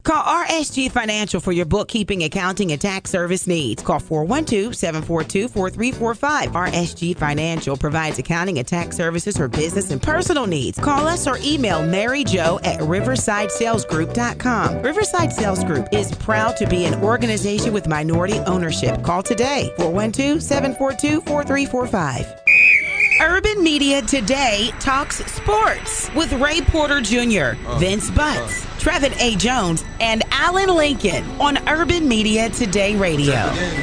Call RSG Financial for your bookkeeping, accounting, and tax service needs. Call 412-742-4345. RSG Financial provides accounting and tax services for business and personal needs. Call us or email maryjo@riversidesalesgroup.com. Riverside Sales Group is proud to be an organization with minority ownership. Call today, 412-742-4345. Urban Media Today talks sports with Ray Porter Jr., Vince Butts, Trevin A. Jones, and Alan Lincoln on Urban Media Today Radio.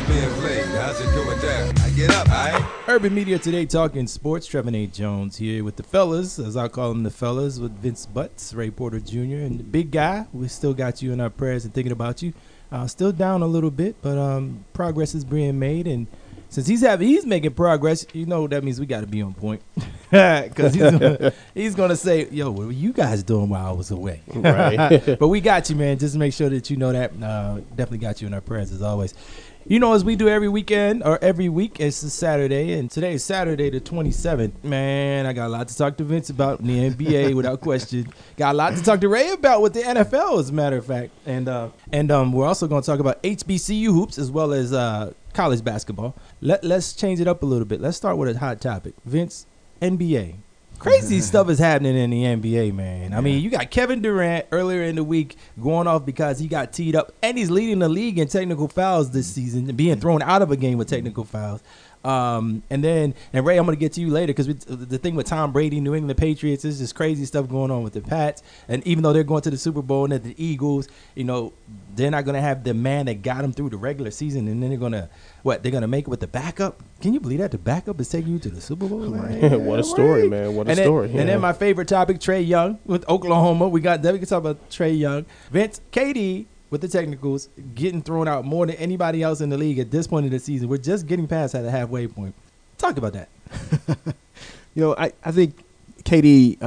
Urban Media Today talking sports. Trevin A. Jones here with the fellas, as I call them the fellas, with Vince Butts, Ray Porter Jr., and the big guy. We still got you in our prayers and thinking about you. Still down a little bit, but progress is being made, and since he's making progress, you know that means we got to be on point, because he's gonna say, "Yo, what were you guys doing while I was away?" Right. But we got you, man. Just make sure that you know that. Definitely got you in our prayers as always. You know, as we do every weekend or every week, it's a Saturday, and today is Saturday the 27th. Man, I got a lot to talk to Vince about in the NBA without question. Got a lot to talk to Ray about with the NFL, as a matter of fact, and we're also going to talk about HBCU hoops as well as college basketball. Let's change it up a little bit. Let's start with a hot topic. Vince, NBA. Crazy stuff is happening in the NBA, man. I mean, you got Kevin Durant earlier in the week going off because he got teed up, and he's leading the league in technical fouls this season, being thrown out of a game with technical fouls. And Ray, I'm going to get to you later, because the thing with Tom Brady, New England Patriots, is just crazy stuff going on with the Pats. And even though they're going to the Super Bowl and the Eagles, you know, they're not going to have the man that got them through the regular season, and then they're going to make it with the backup. Can you believe that? The backup is taking you to the Super Bowl? What a story, man. What a story. And then my favorite topic, Trae Young with Oklahoma. We can talk about Trae Young. Vince, KD with the technicals, getting thrown out more than anybody else in the league at this point of the season. We're just getting past at the halfway point. Talk about that. You know, I think KD,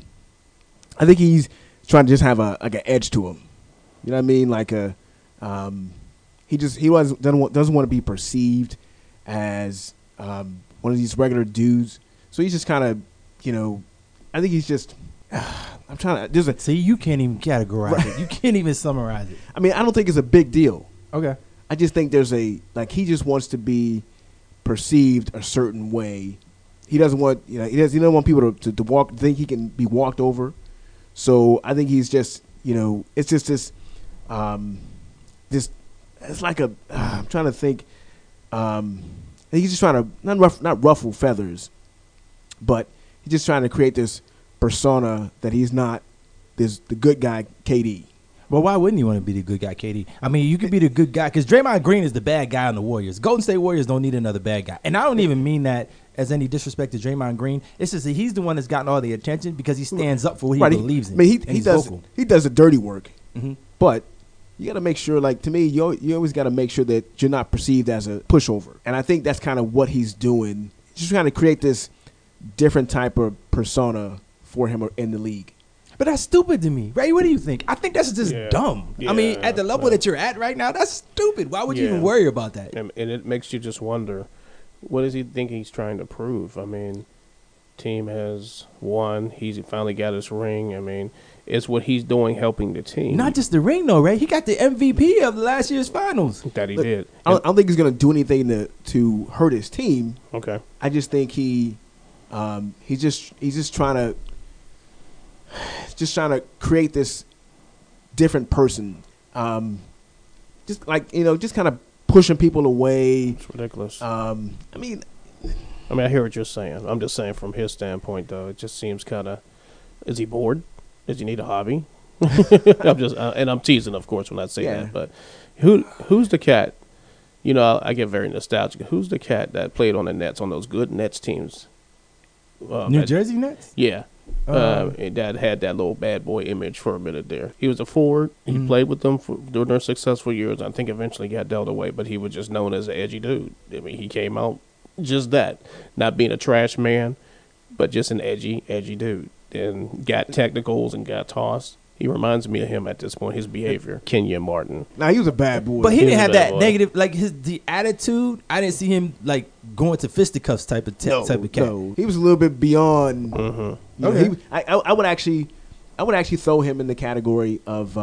I think he's trying to just have an edge to him. You know what I mean? Like he doesn't want to be perceived as one of these regular dudes. So he's just kind of, you know, I think he's just. I'm trying to. See, you can't even categorize it. You can't even summarize it. I mean, I don't think it's a big deal. Okay. I just think there's he just wants to be perceived a certain way. He doesn't want, he doesn't want people to think he can be walked over. So I think he's just, it's just this, it's like I'm trying to think. He's just trying to not ruffle feathers, but he's just trying to create this persona that he's not the good guy KD. Well, why wouldn't you want to be the good guy KD? I mean, you could be the good guy because Draymond Green is the bad guy on the Warriors. Golden State Warriors don't need another bad guy. And I don't even mean that as any disrespect to Draymond Green. It's just that he's the one that's gotten all the attention because he stands up for what he believes in. I mean, he does the dirty work. Mm-hmm. But you got to make sure, to me, you always got to make sure that you're not perceived as a pushover. And I think that's kind of what he's doing. He's just trying to create this different type of persona for him in the league. But that's stupid to me. Ray, what do you think? I think that's just dumb. Yeah, I mean, at the level that you're at right now, that's stupid. Why would you even worry about that? And it makes you just wonder, what does he think he's trying to prove? I mean, team has won. He's finally got his ring. I mean, it's what he's doing helping the team. Not just the ring, though, Ray. He got the MVP of last year's finals. That he did. I don't think he's going to do anything to hurt his team. Okay. I just think he's just trying to create this different person. Just kind of pushing people away. It's ridiculous. I mean, I hear what you're saying. I'm just saying from his standpoint, though, it just seems kind of, is he bored? Does he need a hobby? I'm teasing, of course, when I say that. But who's the cat? I get very nostalgic. Who's the cat that played on the Nets, on those good Nets teams? New Jersey Nets? Yeah. And Dad had that little bad boy image for a minute there. He was a forward. He played with them during their successful years. I think eventually got dealt away, but he was just known as an edgy dude. I mean, he came out just that, not being a trash man, but just an edgy dude. And got technicals and got tossed. He reminds me of him at this point, his behavior. Kenyon Martin. Now, he was a bad boy. But he didn't have that negative, the attitude. I didn't see him, going to fisticuffs type of cat. No, he was a little bit beyond. Mm-hmm. Okay. I would actually throw him in the category of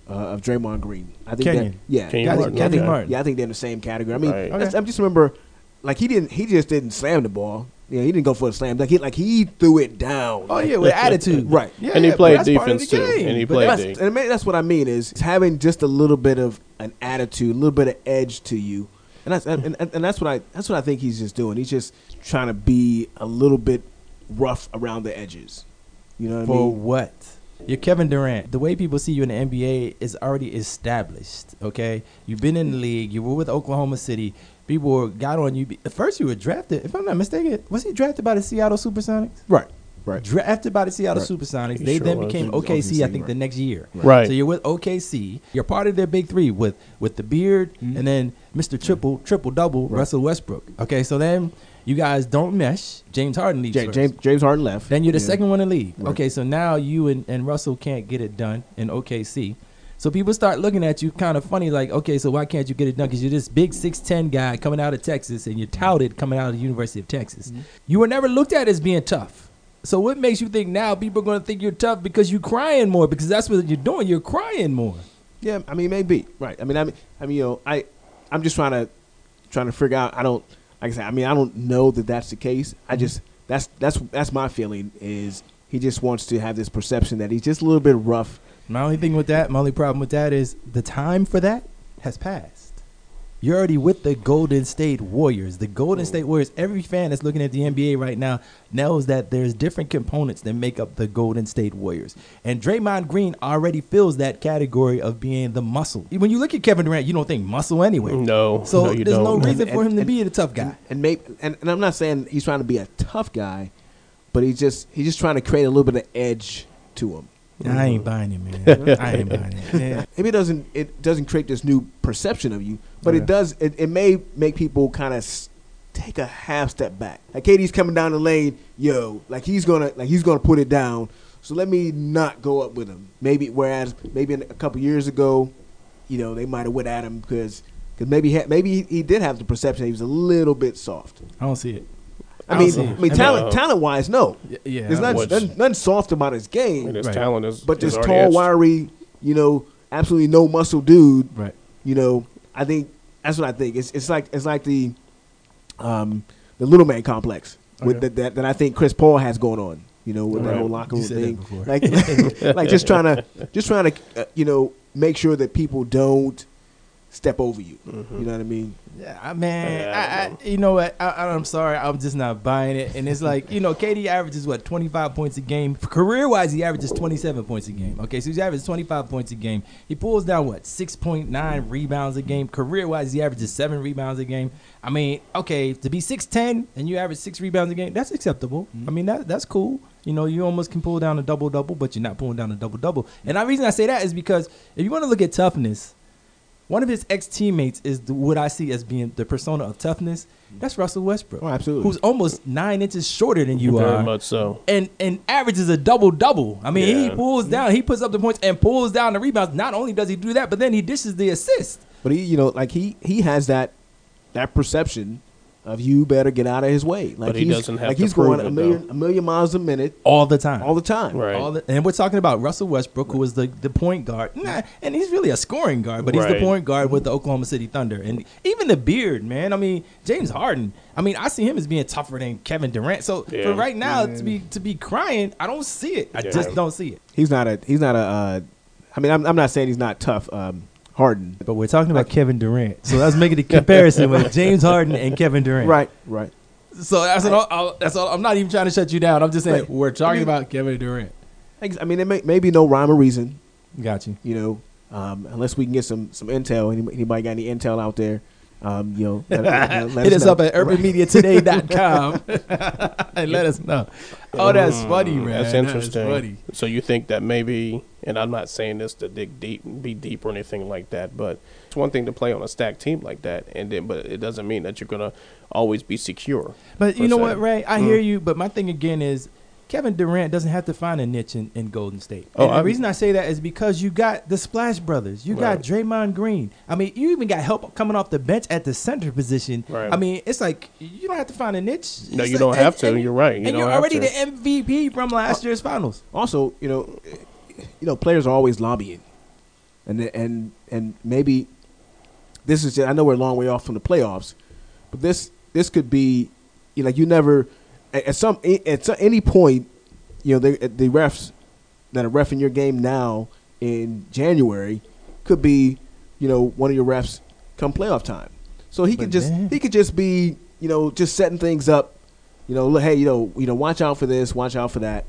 of Draymond Green. I think Kenyon. that, yeah, Kenyon I think- Martin, I think- okay. Martin. yeah, I think they're in the same category. I mean, Right. Okay. I just remember, like he just didn't slam the ball. Yeah, he didn't go for a slam. He threw it down. Oh yeah, with attitude. Right. Yeah, And he but played that's part of defense, the too. game. And he But played that's- D. And that's what I mean is having just a little bit of an attitude, a little bit of edge to you, and that's what I think he's just doing. He's just trying to be a little bit rough around the edges. You know what I For mean? what? You're Kevin Durant. The way people see you in the NBA is already established. Okay, you've been in the league. You were with Oklahoma City. People got on you. At first, you were drafted. If I'm not mistaken, was he drafted by the Seattle SuperSonics? Right. Right. Drafted by the Seattle Right. SuperSonics. He They sure then was. became OKC, OKC, I think, right. the next year. Right. So you're with OKC. You're part of their big three with the beard and then Mr. Triple Double, Right. Russell Westbrook. Okay, so then you guys don't mesh. James Harden leaves first. James Harden left. Then you're the Yeah. second one in the league. Right. Okay, so now you and Russell can't get it done in OKC. So people start looking at you kind of funny, like, okay, so why can't you get it done? Because you're this big 6'10" guy coming out of Texas, and you're touted coming out of the University of Texas. You were never looked at as being tough. So what makes you think now people are going to think you're tough because you're crying more? Because that's what you're doing. You're crying more. Yeah, I mean, maybe right. I mean, you know, I'm just trying to figure out. I don't, like I said, I mean, I don't know that that's the case. I just that's my feeling is he just wants to have this perception that he's just a little bit rough. My only problem with that is the time for that has passed. You're already with the Golden State Warriors. The Golden State Warriors, every fan that's looking at the NBA right now knows that there's different components that make up the Golden State Warriors. And Draymond Green already fills that category of being the muscle. When you look at Kevin Durant, you don't think muscle anyway. No. So no, you there's no don't. reason for him to And- be the tough guy. And maybe and I'm not saying he's trying to be a tough guy, but he's just trying to create a little bit of edge to him. I ain't buying it, man. I ain't buying it. Yeah. Maybe it doesn't create this new perception of you, but Okay. it does. It may make people kind of take a half step back. Like KD's coming down the lane, like he's gonna put it down. So let me not go up with him. Maybe a couple years ago, they might have went at him because maybe he did have the perception he was a little bit soft. I don't see it. I mean, see it. talent wise, no. Yeah. There's nothing soft about his game. I mean, his Right. talent is, But is this already tall, etched. wiry, absolutely no muscle dude. Right. I think that's what I think. It's like the little man complex with Okay. that I think Chris Paul has going on. With that Right. whole locker You room said that thing, before. like just trying to make sure that people don't step over you. Mm-hmm. You know what I mean? Yeah, man. Yeah, you know what? I'm sorry. I'm just not buying it. And it's like, KD averages, 25 points a game. Career-wise, he averages 27 points a game. Okay, so he averages 25 points a game. He pulls down, 6.9 rebounds a game. Career-wise, he averages 7 rebounds a game. I mean, okay, to be 6'10" and you average 6 rebounds a game, that's acceptable. I mean, that's cool. You almost can pull down a double-double, but you're not pulling down a double-double. And the reason I say that is because if you want to look at toughness, one of his ex-teammates is what I see as being the persona of toughness. That's Russell Westbrook. Oh, absolutely. Who's almost 9 inches shorter than you Very are. much so. And averages a double-double. I mean, he Yeah. pulls down. He puts up the points and pulls down the rebounds. Not only does he do that, but then he dishes the assist. But he has that perception of you better get out of his way. Like But he doesn't have to he's prove going it, a million miles a minute All the time. all the time. Right. And we're talking about Russell Westbrook, who is the point guard. And he's really a scoring guard, but he's the Right. point guard with the Oklahoma City Thunder. And even the beard, man. I mean, James Harden. I mean, I see him as being tougher than Kevin Durant. So Yeah. for right now, to be crying, I don't see it. I Yeah. just don't see it. He's not a. I mean, I'm not saying he's not tough. Harden. But we're talking about Kevin Durant. So let's make it a comparison with James Harden and Kevin Durant. Right. So that's all. I'm not even trying to shut you down. I'm just saying Right. we're talking about Kevin Durant. I mean, there may be no rhyme or reason, Got you. unless we can get some intel. Anybody got any intel out there? Hit us up at urbanmediatoday.com and let us know. Oh, that's funny, man. That's That is interesting. funny. So you think that maybe, and I'm not saying this to dig deep, be deep or anything like that, but it's one thing to play on a stacked team like that, but it doesn't mean that you're gonna always be secure. But you per know se. what, Ray? I hear you, but my thing again is Kevin Durant doesn't have to find a niche in Golden State. Oh, And the reason I say that is because you got the Splash Brothers. You got Right. Draymond Green. I mean, you even got help coming off the bench at the center position. Right. I mean, it's like you don't have to find a niche. No, It's you like- don't have to. You're right. You and don't you're have already to. the MVP from last year's finals. Also, players are always lobbying. and maybe this is just, I know we're a long way off from the playoffs, but this could be, like you never at any point, the refs that are reffing your game now in January could be, one of your refs come playoff time. So he could just be, just setting things up, hey, watch out for this, watch out for that,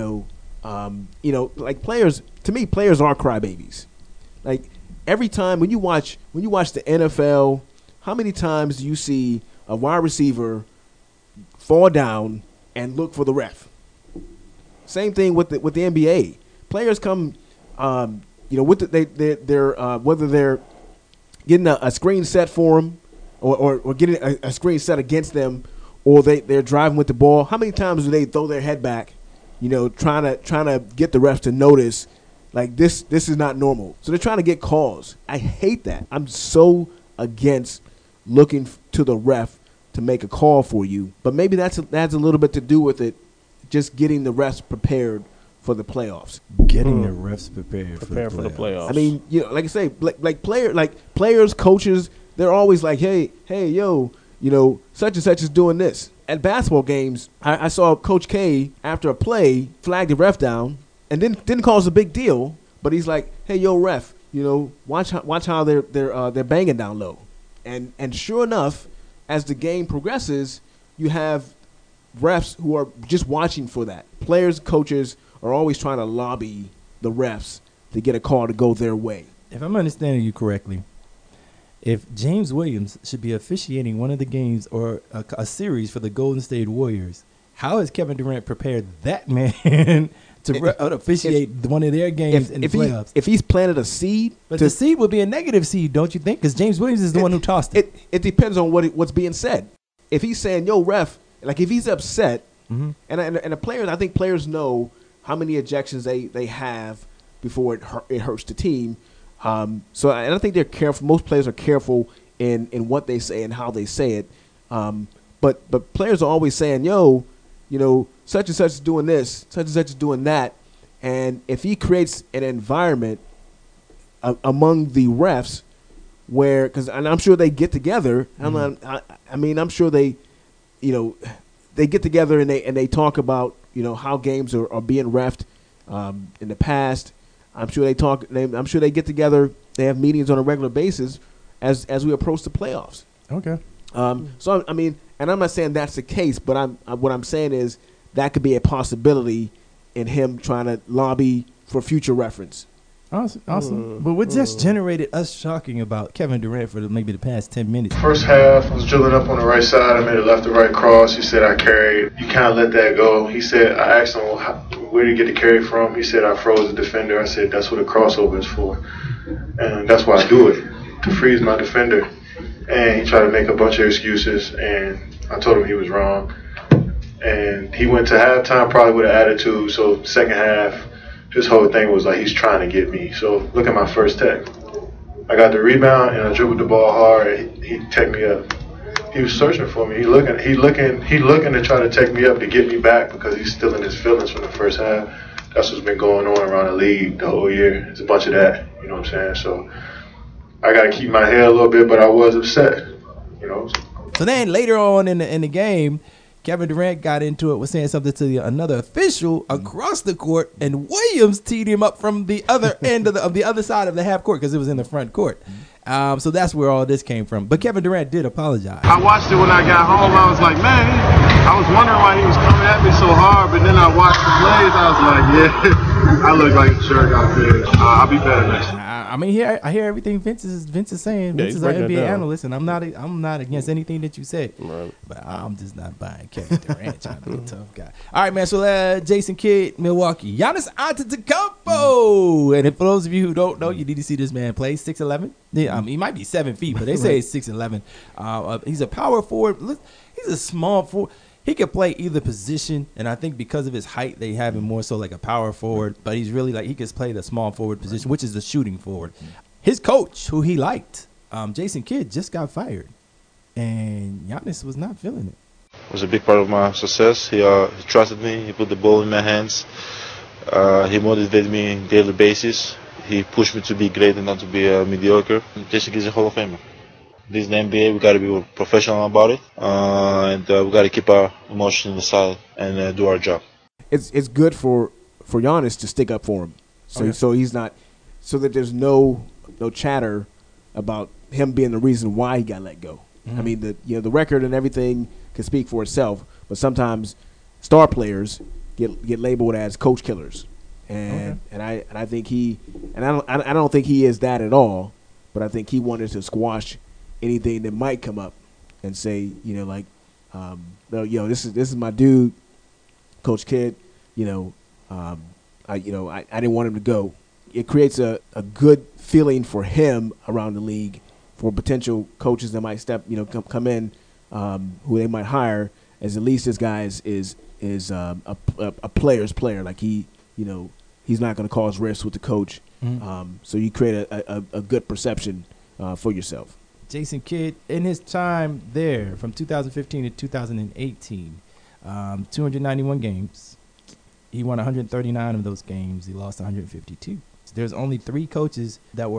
like players, to me, players are crybabies. Like every time when you watch the NFL, how many times do you see a wide receiver fall down and look for the ref? Same thing with the NBA. Players come, with whether they're getting a screen set for them or getting a screen set against them, or they're driving with the ball. How many times do they throw their head back, trying to get the refs to notice, like this is not normal. So they're trying to get calls. I hate that. I'm so against looking to the ref to make a call for you. But maybe that has a little bit to do with it, just getting the refs prepared for the playoffs. Getting the refs prepared for the playoffs. I mean, like I say, like players, coaches, they're always like, hey, yo, such and such is doing this. At basketball games, I saw Coach K, after a play, flag the ref down and didn't cause a big deal, but he's like, hey, yo, ref, watch how they're banging down low. And sure enough, as the game progresses, you have refs who are just watching for that. Players, coaches are always trying to lobby the refs to get a call to go their way. If I'm understanding you correctly, if James Williams should be officiating one of the games or a series for the Golden State Warriors, how has Kevin Durant prepared that man to officiate one of their games in the playoffs? If he's planted a seed. But the seed would be a negative seed, don't you think? Because James Williams is the one who tossed it. It depends on what's being said. If he's saying, yo, ref, like if he's upset, and the players, I think players know how many ejections they have before it hurts the team. So I think they're careful. Most players are careful in what they say and how they say it. But players are always saying, yo, such and such is doing this, such and such is doing that. And if he creates an environment among the refs where, and I'm sure they get together. I'm sure they get together and they talk about, how games are being reffed in the past. I'm sure they get together. They have meetings on a regular basis as we approach the playoffs. Okay. So I mean, and I'm not saying that's the case, but what I'm saying is that could be a possibility in him trying to lobby for future reference. Awesome. But what just generated us talking about Kevin Durant for maybe the past 10 minutes? First half, I was drilling up on the right side. I made a left to right cross. He said I carried. You can't let that go. He said, I asked him, where did you get the carry from? He said, I froze the defender. I said, that's what a crossover is for. And that's why I do it, to freeze my defender. And he tried to make a bunch of excuses, and I told him he was wrong. And he went to halftime probably with an attitude. So second half, his whole thing was like he's trying to get me. So look at my first tech. I got the rebound and I dribbled the ball hard. He teched me up. He was searching for me. He looking to try to take me up to get me back because he's still in his feelings from the first half. That's what's been going on around the league the whole year. It's a bunch of that. You know what I'm saying? So I got to keep my head a little bit, but I was upset. So then later on in the game, Kevin Durant got into it, was saying something to another official across the court, and Williams teed him up from the other end of the other side of the half court because it was in the front court. So that's where all this came from. But Kevin Durant did apologize. I watched it when I got home. I was like, man, I was wondering why he was coming at me so hard, but then I watched the plays. I was like, yeah, I look like a jerk out there. I'll be better next time. I mean, I hear everything Vince is saying. Vince is an NBA analyst, and I'm not against anything that you said. Right. But I'm just not buying Kevin Durant trying to be a tough guy. All right, man. So Jason Kidd, Milwaukee, Giannis Antetokounmpo, and for those of you who don't know, you need to see this man play. 6'11". Yeah, he might be 7 feet, but they say he's 6'11". He's a power forward. He's a small forward. He could play either position, and I think because of his height, they have him more so like a power forward. But he's really he could play the small forward position, which is the shooting forward. His coach, who he liked, Jason Kidd, just got fired, and Giannis was not feeling it. It was a big part of my success. He trusted me. He put the ball in my hands. He motivated me on a daily basis. He pushed me to be great and not to be mediocre. Jason Kidd is a Hall of Famer. This is the NBA. We got to be professional about it, and we got to keep our emotions aside and do our job. It's good for Giannis to stick up for him, so he's not, so that there's no chatter about him being the reason why he got let go. I mean, the record and everything can speak for itself, but sometimes star players get labeled as coach killers, and I think I don't think he is that at all, but I think he wanted to squash anything that might come up and say, this is my dude, Coach Kidd. I didn't want him to go. It creates a good feeling for him around the league, for potential coaches that might come in, who they might hire, as at least this guy is a player's player. Like he's not going to cause risks with the coach. So you create a good perception for yourself. Jason Kidd, in his time there from 2015 to 2018, 291 games. He won 139 of those games. He lost 152. There's only four coaches that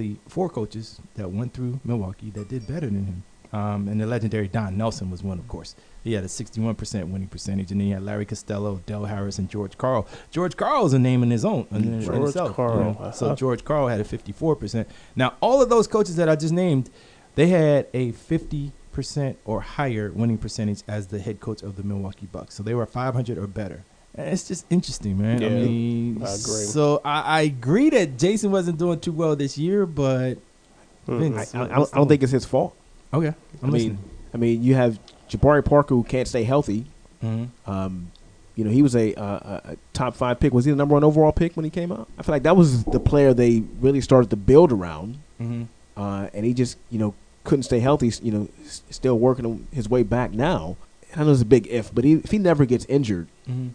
went through Milwaukee that did better than him. And the legendary Don Nelson was one, of course. He had a 61% winning percentage. And then you had Larry Costello, Del Harris, and George Karl. George Karl is a name in his own. George Karl. So George Karl had a 54%. Now, all of those coaches that I just named, they had a 50% or higher winning percentage as the head coach of the Milwaukee Bucks. So they were 500 or better. And it's just interesting, man. Yeah, I mean, I agree. So I agree that Jason wasn't doing too well this year, but Vince, I don't think it's his fault. Okay, I mean, you have Jabari Parker who can't stay healthy. Mm-hmm. He was a top 5 pick. Was he the number 1 overall pick when he came out? I feel like that was the player they really started to build around. Mm-hmm. And he just, couldn't stay healthy. Still working his way back now. I know it's a big if, but if he never gets injured,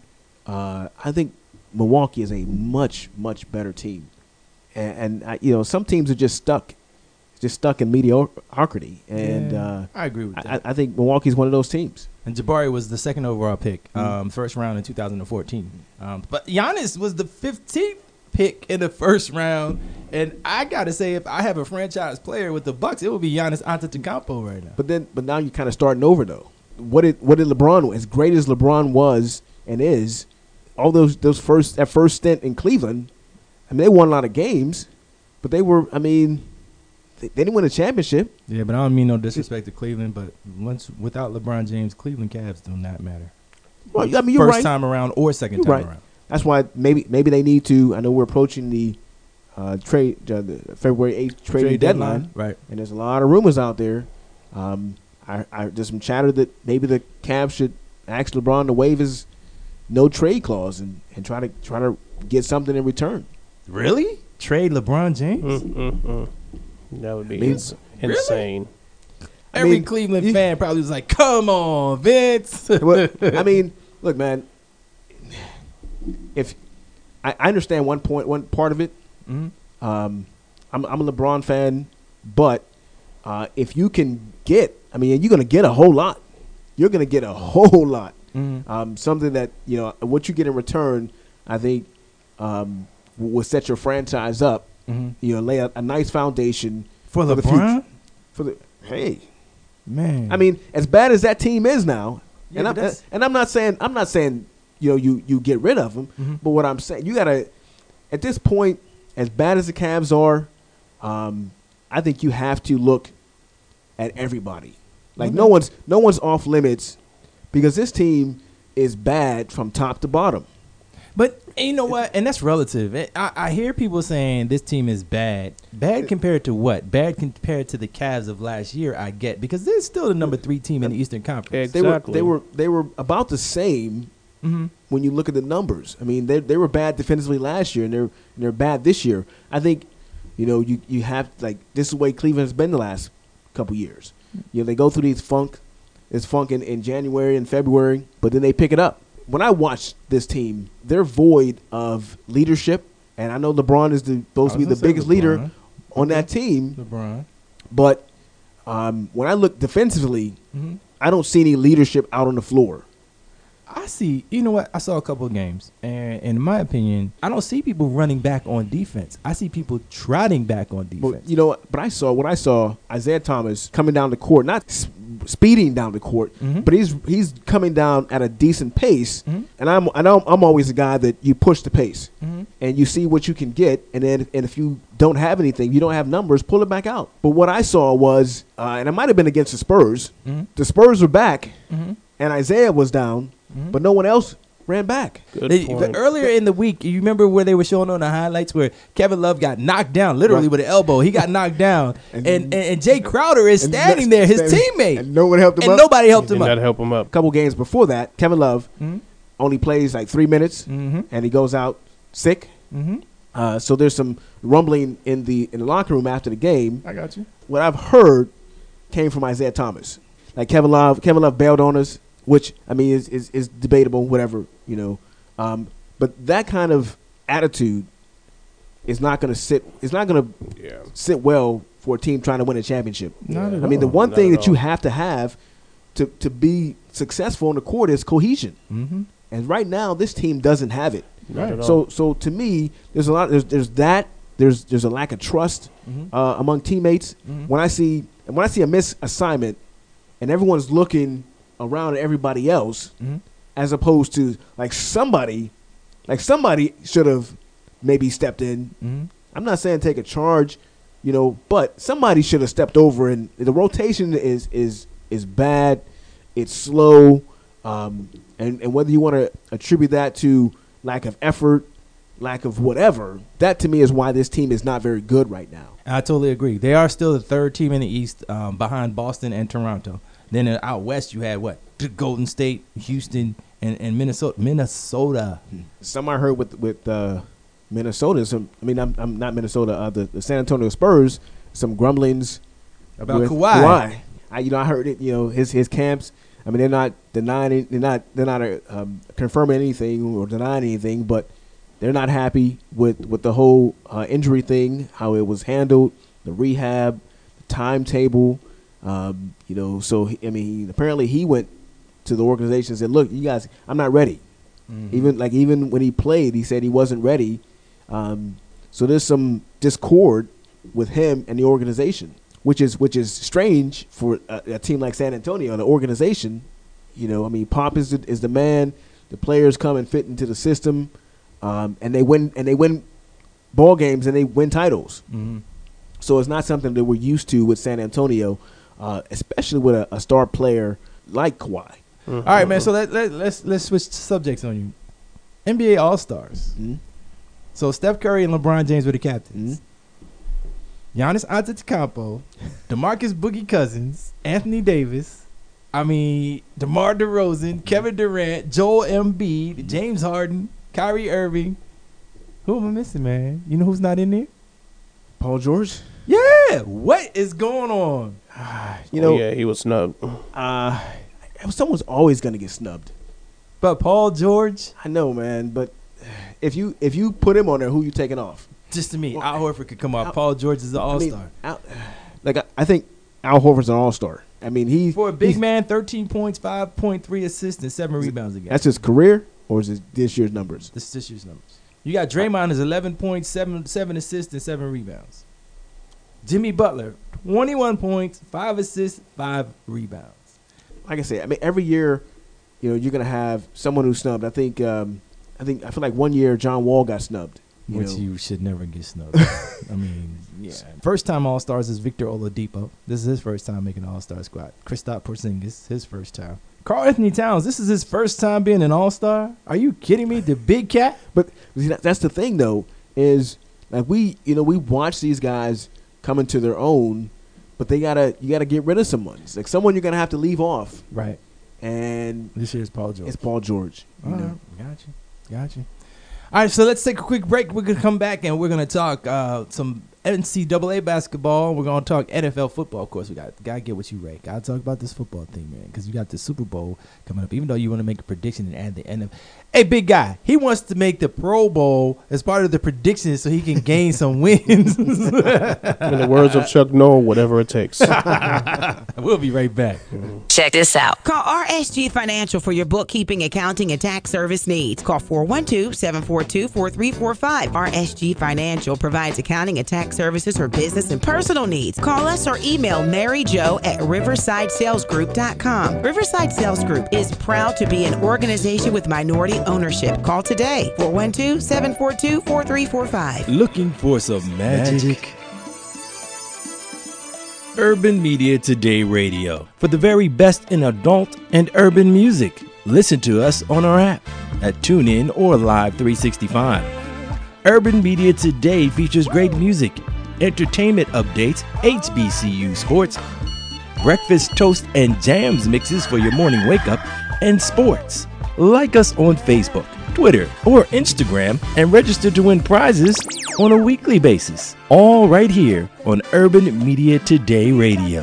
I think Milwaukee is a much, much better team. And some teams are just stuck in mediocrity. And I agree with that. I think Milwaukee's one of those teams. And Jabari was the 2nd overall pick, first round in 2014. But Giannis was the 15th pick in the first round. And I got to say, if I have a franchise player with the Bucks, it would be Giannis Antetokounmpo right now. But now you're kind of starting over, though. What did LeBron, as great as LeBron was and is, all that first stint in Cleveland, I mean, they won a lot of games, but they didn't win a championship. Yeah, but I don't mean no disrespect to Cleveland, but without LeBron James, Cleveland Cavs do not matter. Well, I mean, you're right. First time around or second time around. That's why maybe they need to. I know we're approaching the February 8th trade deadline, right? And there's a lot of rumors out there. There's some chatter that maybe the Cavs should ask LeBron to waive his no trade clause and try to get something in return. Really? Trade LeBron James? That would be insane. Every Cleveland fan probably was like, "Come on, Vince." Well, I mean, look, man. If I understand one part of it, I'm a LeBron fan, but if you can get, you're going to get a whole lot. You're going to get a whole lot. Something that what you get in return, I think, will set your franchise up. Lay a nice foundation for the LeBron. Hey, man. I mean, as bad as that team is now, yeah, I'm not saying you get rid of them, but what I'm saying, you gotta, at this point, as bad as the Cavs are, I think you have to look at everybody. Like no one's off limits, because this team is bad from top to bottom. But you know what? And that's relative. I hear people saying this team is bad. Bad compared to what? Bad compared to the Cavs of last year, I get. Because they're still the number 3 team in the Eastern Conference. Exactly. They were about the same when you look at the numbers. I mean, they were bad defensively last year, and they're bad this year. I think, you have, like, this is the way Cleveland has been the last couple years. They go through this funk in January and February, but then they pick it up. When I watch this team, they're void of leadership, and I know LeBron is supposed to be the biggest leader on that team. LeBron. But when I look defensively, I don't see any leadership out on the floor. I see. You know what? I saw a couple of games, and in my opinion, I don't see people running back on defense. I see people trotting back on defense. But you know what? But I saw Isaiah Thomas coming down the court, not speeding down the court, but he's coming down at a decent pace. And I'm always a guy that you push the pace, and you see what you can get, and if you don't have anything, you don't have numbers, pull it back out. But what I saw was, and it might have been against the Spurs. The Spurs were back, and Isaiah was down, but no one else ran back. Earlier in the week, you remember where they were showing on the highlights where Kevin Love got knocked down, literally with an elbow. He got knocked down, and Jay Crowder is standing there, his teammate, and no one helped him and up. nobody helped him up. Not help him up. A couple games before that, Kevin Love only plays like 3 minutes, and he goes out sick. So there's some rumbling in the locker room after the game. I got you. What I've heard came from Isaiah Thomas. Like Kevin Love bailed on us, which I mean is debatable, whatever, you know. But that kind of attitude is not going to sit. It's not going to sit well for a team trying to win a championship. Not at I mean, the all. one Not thing at that you all. have to have to be successful on the court is cohesion. And right now, this team doesn't have it. Not at all. So to me, there's a lot. There's that. There's a lack of trust among teammates. When I see a missed assignment, and everyone's looking around at everybody else, as opposed to like somebody should have maybe stepped in. I'm not saying take a charge, you know, but somebody should have stepped over. And the rotation is bad. It's slow, and whether you want to attribute that to lack of effort, lack of whatever, that to me is why this team is not very good right now. I totally agree. They are still the third team in the East, behind Boston and Toronto. Then out west, you had what? Golden State, Houston, and Minnesota. Some I heard with Minnesota. I'm not Minnesota. The San Antonio Spurs. Some grumblings About with Kawhi. I heard it. You know, his camps. I mean, they're not denying. They're not confirming anything or denying anything, but they're not happy with the whole injury thing, how it was handled, the rehab, the timetable. You know, so apparently he went to the organization and said, "Look, you guys, I'm not ready." Even when he played, he said he wasn't ready. So there's some discord with him and the organization, which is strange for a team like San Antonio, an organization. You know, I mean, Pop is the man. The players come and fit into the system, and they win ball games and they win titles. So it's not something that we're used to with San Antonio, especially with a star player like Kawhi. All right, man. So let's switch subjects on you. NBA All-Stars. So Steph Curry and LeBron James were the captains. Giannis Antetokounmpo, DeMarcus Boogie Cousins, Anthony Davis, DeMar DeRozan, Kevin Durant, Joel Embiid, James Harden, Kyrie Irving. Who am I missing, man? You know who's not in there? Paul George. Yeah. What is going on? You know, he was snubbed. someone's always going to get snubbed. But Paul George, I know, man. But if you put him on there, who you taking off? just to me, Al Horford could come off. Paul George is an all-star. I think Al Horford's an all-star. I mean, For a big man, 13 points, 5.3 assists, and 7 rebounds a game. That's his career, or is it this year's numbers? This year's numbers. You got Draymond is 11 points, 7 assists, and 7 rebounds. Jimmy Butler, 21 points, 5 assists, 5 rebounds. Like I said, I mean, every year, you know, you're gonna have someone who's snubbed. I feel like one year John Wall got snubbed. You should never get snubbed. First time All-Stars is Victor Oladipo. This is his first time making an All-Star squad. Kristaps Porzingis, his first time. Karl Anthony Towns, this is his first time being an All-Star? Are you kidding me? The big cat? But see, that's the thing, though, is like we watch these guys come into their own, but you gotta get rid of someone. It's like someone you're gonna have to leave off. Right. And This year's Paul George. it's Paul George. You know? Got you. All right, so let's take a quick break. We're going to come back and we're going to talk some NCAA basketball. We're gonna talk NFL football. Of course, we gotta get what you rate. Gotta talk about this football thing, man, because you got the Super Bowl coming up. Even though you want to make a prediction and add the end of, hey, big guy, he wants to make the Pro Bowl as part of the predictions so he can gain some wins. In the words of Chuck Noll, whatever it takes. We'll be right back. Check this out. Call RSG Financial for your bookkeeping, accounting, and tax service needs. Call 412-742-4345. RSG Financial provides accounting and tax services for business and personal needs. Call us or email maryjo@riversidesalesgroup.com. Riverside Sales Group is proud to be an organization with minority ownership. Call today, 412-742-4345. Looking for some magic? Urban Media Today Radio. For the very best in adult and urban music. Listen to us on our app at TuneIn or Live 365. Urban Media Today features great music, entertainment updates, HBCU sports, breakfast, toast, and jams mixes for your morning wake-up, and sports. Like us on Facebook, Twitter, or Instagram and register to win prizes on a weekly basis. All right here on Urban Media Today Radio.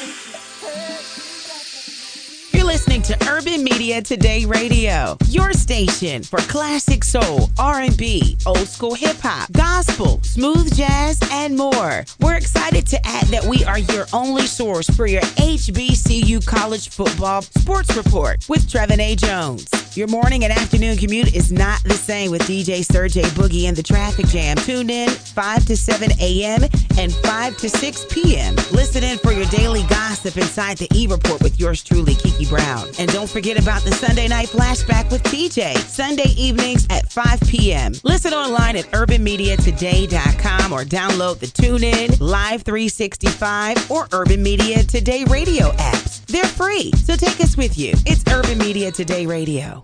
You're listening to Urban Media Today Radio, your station for classic soul, R&B, old school hip hop, gospel, smooth jazz, and more. We're excited to add that we are your only source for your HBCU college football sports report with Trevin A. Jones. Your morning and afternoon commute is not the same with DJ Sergey Boogie and the Traffic Jam. Tune in 5 to 7 a.m. and 5 to 6 p.m. Listen in for your daily gossip inside the E-Report with yours truly, Kiki Brown. And don't forget about the Sunday Night Flashback with TJ, Sunday evenings at 5 p.m. Listen online at urbanmediatoday.com or download the TuneIn, Live 365, or Urban Media Today Radio apps. They're free, so take us with you. It's Urban Media Today Radio.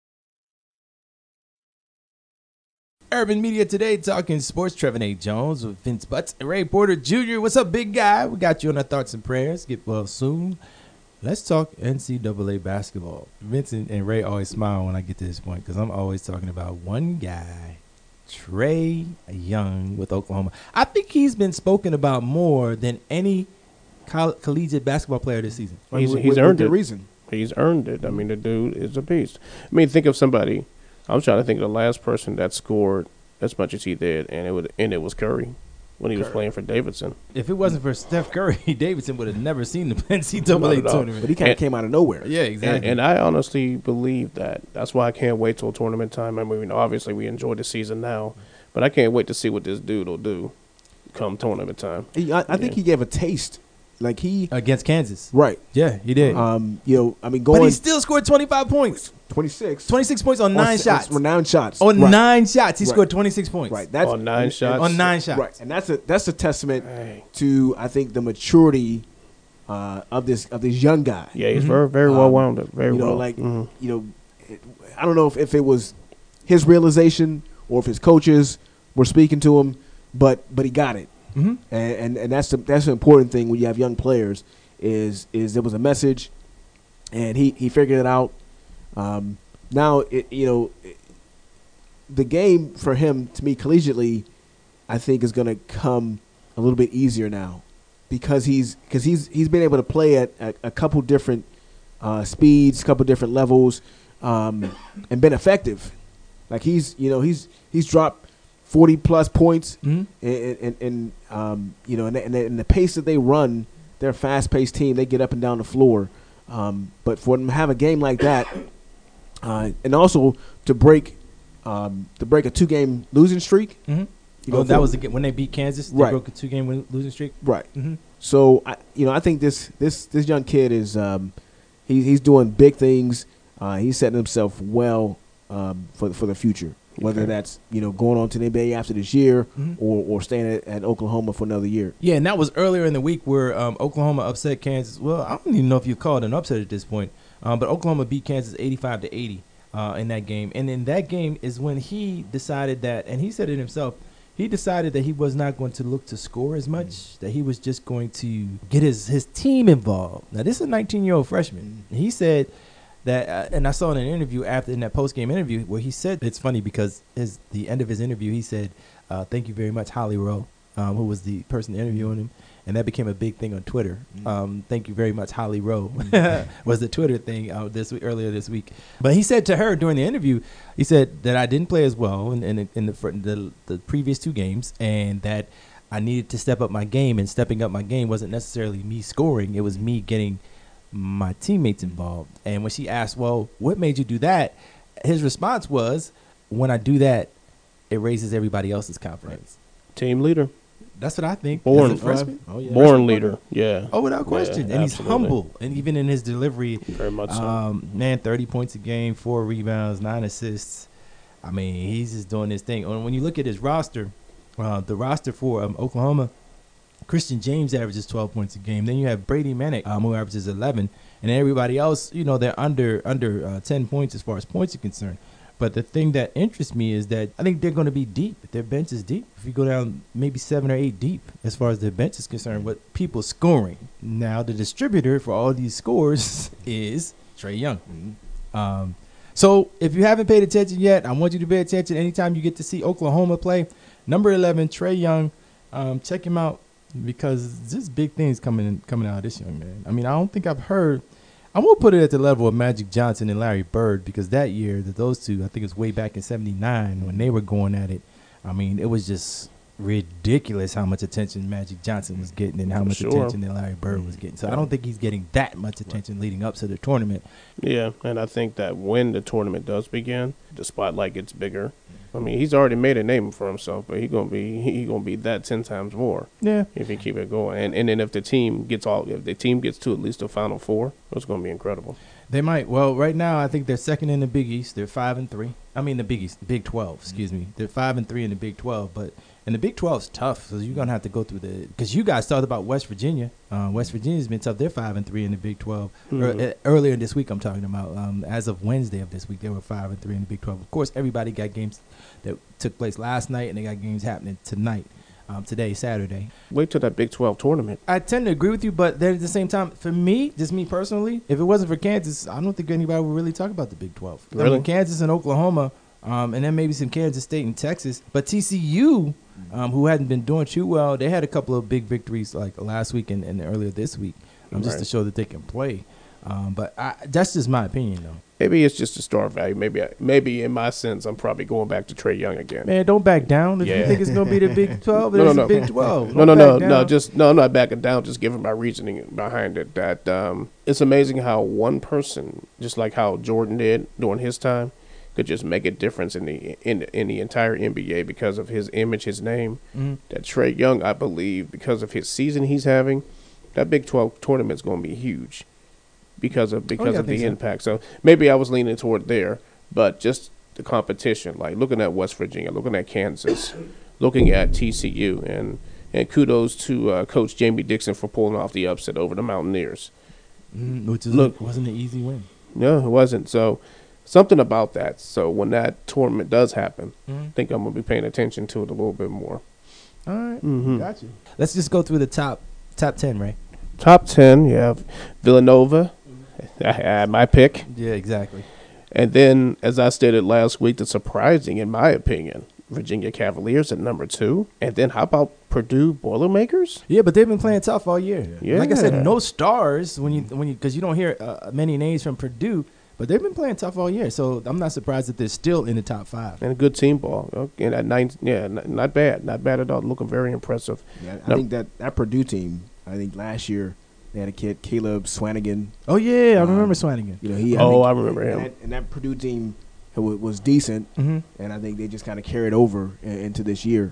Urban Media Today, talking sports. Trevin A. Jones with Vince Butts and Ray Porter Jr. What's up, big guy? We got you on our thoughts and prayers. Get well soon. Let's talk NCAA basketball. Vince and Ray always smile when I get to this point because I'm always talking about one guy, Trae Young with Oklahoma. I think he's been spoken about more than any collegiate basketball player this season. He's earned it. Reason. He's earned it. I mean, the dude is a beast. I mean, think of somebody. I was trying to think of the last person that scored as much as he did, and it was Curry when he was playing for Davidson. If it wasn't for Steph Curry, Davidson would have never seen the NCAA tournament. But he kind of came out of nowhere. Yeah, exactly. And I honestly believe that. That's why I can't wait till tournament time. I mean, obviously we enjoy the season now, but I can't wait to see what this dude will do come tournament time. I think he gave a taste. Like he against Kansas. Right. Yeah, he did. I mean, going. But he still scored 25 points. 26. 26 points on 9 shots. On 9 shots. On right. 9 shots, he scored 26 points. Right. That's on 9 shots. On 9 shots. Right. And that's a testament to, I think, the maturity of this young guy. Yeah, he's very well wounded. Very well. I don't know if it was his realization or if his coaches were speaking to him, but he got it. Mm-hmm. And that's the important thing when you have young players is there was a message, and he figured it out. Now the game for him, to me, collegiately, I think is going to come a little bit easier now because he's been able to play at a couple different speeds, couple different levels, and been effective. Like he's dropped 40+ points, and the pace that they run, they're a fast-paced team. They get up and down the floor, but for them to have a game like that, and also to break a 2-game losing streak. Mm-hmm. That was when they beat Kansas. They broke a 2-game losing streak. Right. Mm-hmm. So I think this young kid is he's doing big things. He's setting himself well for the future. Whether that's going on to the NBA after this year or staying at Oklahoma for another year. Yeah, and that was earlier in the week where Oklahoma upset Kansas. Well, I don't even know if you call it an upset at this point, but Oklahoma beat Kansas 85-80 in that game. And in that game is when he decided that, and he said it himself, he decided that he was not going to look to score as much, that he was just going to get his team involved. Now, this is a 19-year-old freshman. He said that, and I saw in an interview in that post-game interview where he said, it's funny because the end of his interview, he said, thank you very much, Holly Rowe. who was the person interviewing him. And that became a big thing on Twitter. Thank you very much, Holly Rowe, was the Twitter thing earlier this week. But he said to her during the interview, he said that I didn't play as well in the previous 2 games, and that I needed to step up my game. And stepping up my game wasn't necessarily me scoring; it was me getting my teammates involved. And when she asked, "Well, what made you do that?" his response was, "When I do that, it raises everybody else's confidence." Team leader. That's what I think. Born As a freshman. Born leader. Yeah. Oh, without question. Yeah, and absolutely. he's humble. And even in his delivery, Very much so. 30 points a game, 4 rebounds, 9 assists. I mean, he's just doing this thing. When you look at his roster, the roster for Oklahoma, Christian James averages 12 points a game. Then you have Brady Manick, who averages 11. And everybody else, they're under 10 points as far as points are concerned. But the thing that interests me is that I think they're going to be deep. Their bench is deep. If you go down maybe 7 or 8 deep as far as their bench is concerned, with people scoring. Now, the distributor for all these scores is Trae Young. So if you haven't paid attention yet, I want you to pay attention anytime you get to see Oklahoma play. Number 11, Trae Young. Check him out because there's big things coming out of this young man. I mean, I don't think I've heard – I won't put it at the level of Magic Johnson and Larry Bird because that year, those two, I think it was way back in '79 when they were going at it. I mean, it was just ridiculous how much attention Magic Johnson was getting and how much attention that Larry Bird was getting. So I don't think he's getting that much attention leading up to the tournament. Yeah, and I think that when the tournament does begin, the spotlight gets bigger. I mean, he's already made a name for himself, but he's gonna be that 10 times more. Yeah, if he keep it going, and then if the team gets to at least the Final Four, it's gonna be incredible. They might. Well, right now I think they're second in the Big East. They're 5-3. I mean the Big East, Big 12. Excuse me. They're 5-3 in the Big 12, but. And the Big 12 is tough, so you're going to have to go through because you guys talked about West Virginia. West Virginia's been tough. They're 5-3 in the Big 12. Earlier this week, I'm talking about. As of Wednesday of this week, they were 5-3 in the Big 12. Of course, everybody got games that took place last night, and they got games happening tonight, today, Saturday. Wait till that Big 12 tournament. I tend to agree with you, but at the same time, for me, just me personally, if it wasn't for Kansas, I don't think anybody would really talk about the Big 12. Really? I mean, Kansas and Oklahoma, and then maybe some Kansas State and Texas. But TCU, who hadn't been doing too well, they had a couple of big victories like last week and earlier this week, just to show that they can play. But that's just my opinion, though. Maybe it's just a star value. Maybe in my sense, I'm probably going back to Trae Young again. Man, don't back down. If you think it's going to be the Big 12, no. the Big 12. No. I'm not backing down. Just giving my reasoning behind it. That it's amazing how one person, just like how Jordan did during his time, could just make a difference in the entire NBA because of his image, his name. That Trae Young, I believe, because of his season he's having, that Big 12 tournament's going to be huge because of the impact. So maybe I was leaning toward there, but just the competition, like looking at West Virginia, looking at Kansas, looking at TCU, and kudos to Coach Jamie Dixon for pulling off the upset over the Mountaineers. Which wasn't an easy win. No, it wasn't. So something about that. So when that tournament does happen, I think I'm going to be paying attention to it a little bit more. All right. Got you. Let's just go through the top 10, Ray. Top 10, you have Villanova. I had my pick. Yeah, exactly. And then, as I stated last week, the surprising, in my opinion, Virginia Cavaliers at number 2. And then how about Purdue Boilermakers? Yeah, but they've been playing tough all year. Yeah. Like I said, no stars because you don't hear many names from Purdue. But they've been playing tough all year, so I'm not surprised that they're still in the top 5. And a good team ball. And at 9, not bad. Not bad at all. Looking very impressive. Yeah, I think that Purdue team, I think last year they had a kid, Caleb Swanigan. Oh, yeah, I remember Swanigan. I remember him. And that Purdue team was decent, and I think they just kind of carried over into this year.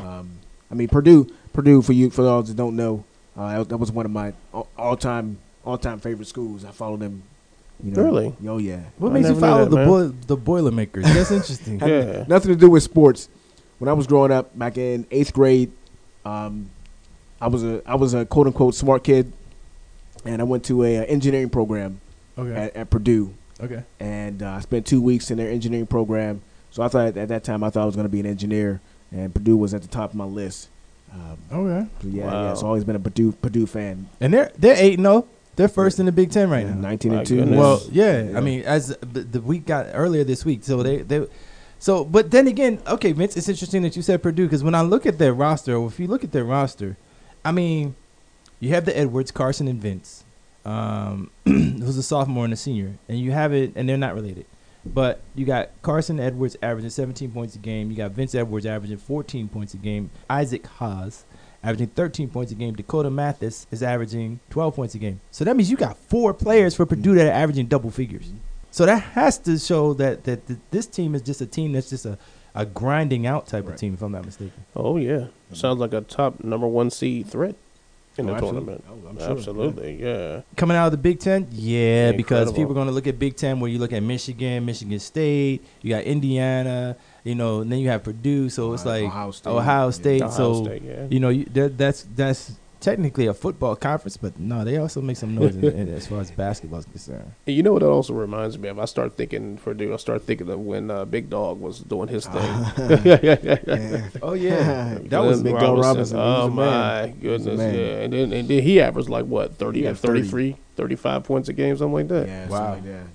I mean, Purdue, for those that don't know, that was one of my all-time favorite schools. I followed them. Really? Oh, yeah. What makes you follow the Boilermakers? That's interesting. Yeah. Nothing to do with sports. When I was growing up, back in 8th grade, I was a quote unquote smart kid, and I went to a engineering program at Purdue. Okay. And I spent 2 weeks in their engineering program. So I thought at that time I was going to be an engineer, and Purdue was at the top of my list. Okay. Yeah, it's always been a Purdue fan. And they're 8-0. They're first in the Big Ten right now. 19-2. Well, yeah. I mean, as the week got earlier this week, so So, but then again, okay, Vince, it's interesting that you said Purdue because when I look at their roster, or if you look at their roster, I mean, you have the Edwards, Carson, and Vince, who's a sophomore and a senior, and you have it, and they're not related. But you got Carson Edwards averaging 17 points a game. You got Vince Edwards averaging 14 points a game. Isaac Haas averaging 13 points a game. Dakota Mathis is averaging 12 points a game. So that means you got 4 players for Purdue that are averaging double figures. So that has to show that this team is just a team that's just a grinding out type of team, if I'm not mistaken. Oh, yeah. Sounds like a top number 1 seed threat in the absolutely. tournament. I'm sure. Absolutely, yeah. Coming out of the Big Ten? Yeah, because Incredible. people are going to look at Big Ten where you look at Michigan State, you got Indiana, and then you have Purdue. So it's like Ohio State. Ohio State. Ohio So, State, yeah. that's technically a football conference, but no, they also make some noise as far as basketball is concerned. And you know what that also reminds me of? I start thinking Purdue. I start thinking of when Big Dog was doing his thing. Oh, yeah. That was Big Dog Robinson. He was Oh, a my man. goodness. man. Yeah. And then he averaged like, what, 30 He or had 30. 33, 35 points a game, something like that. Yeah, Wow. something like that.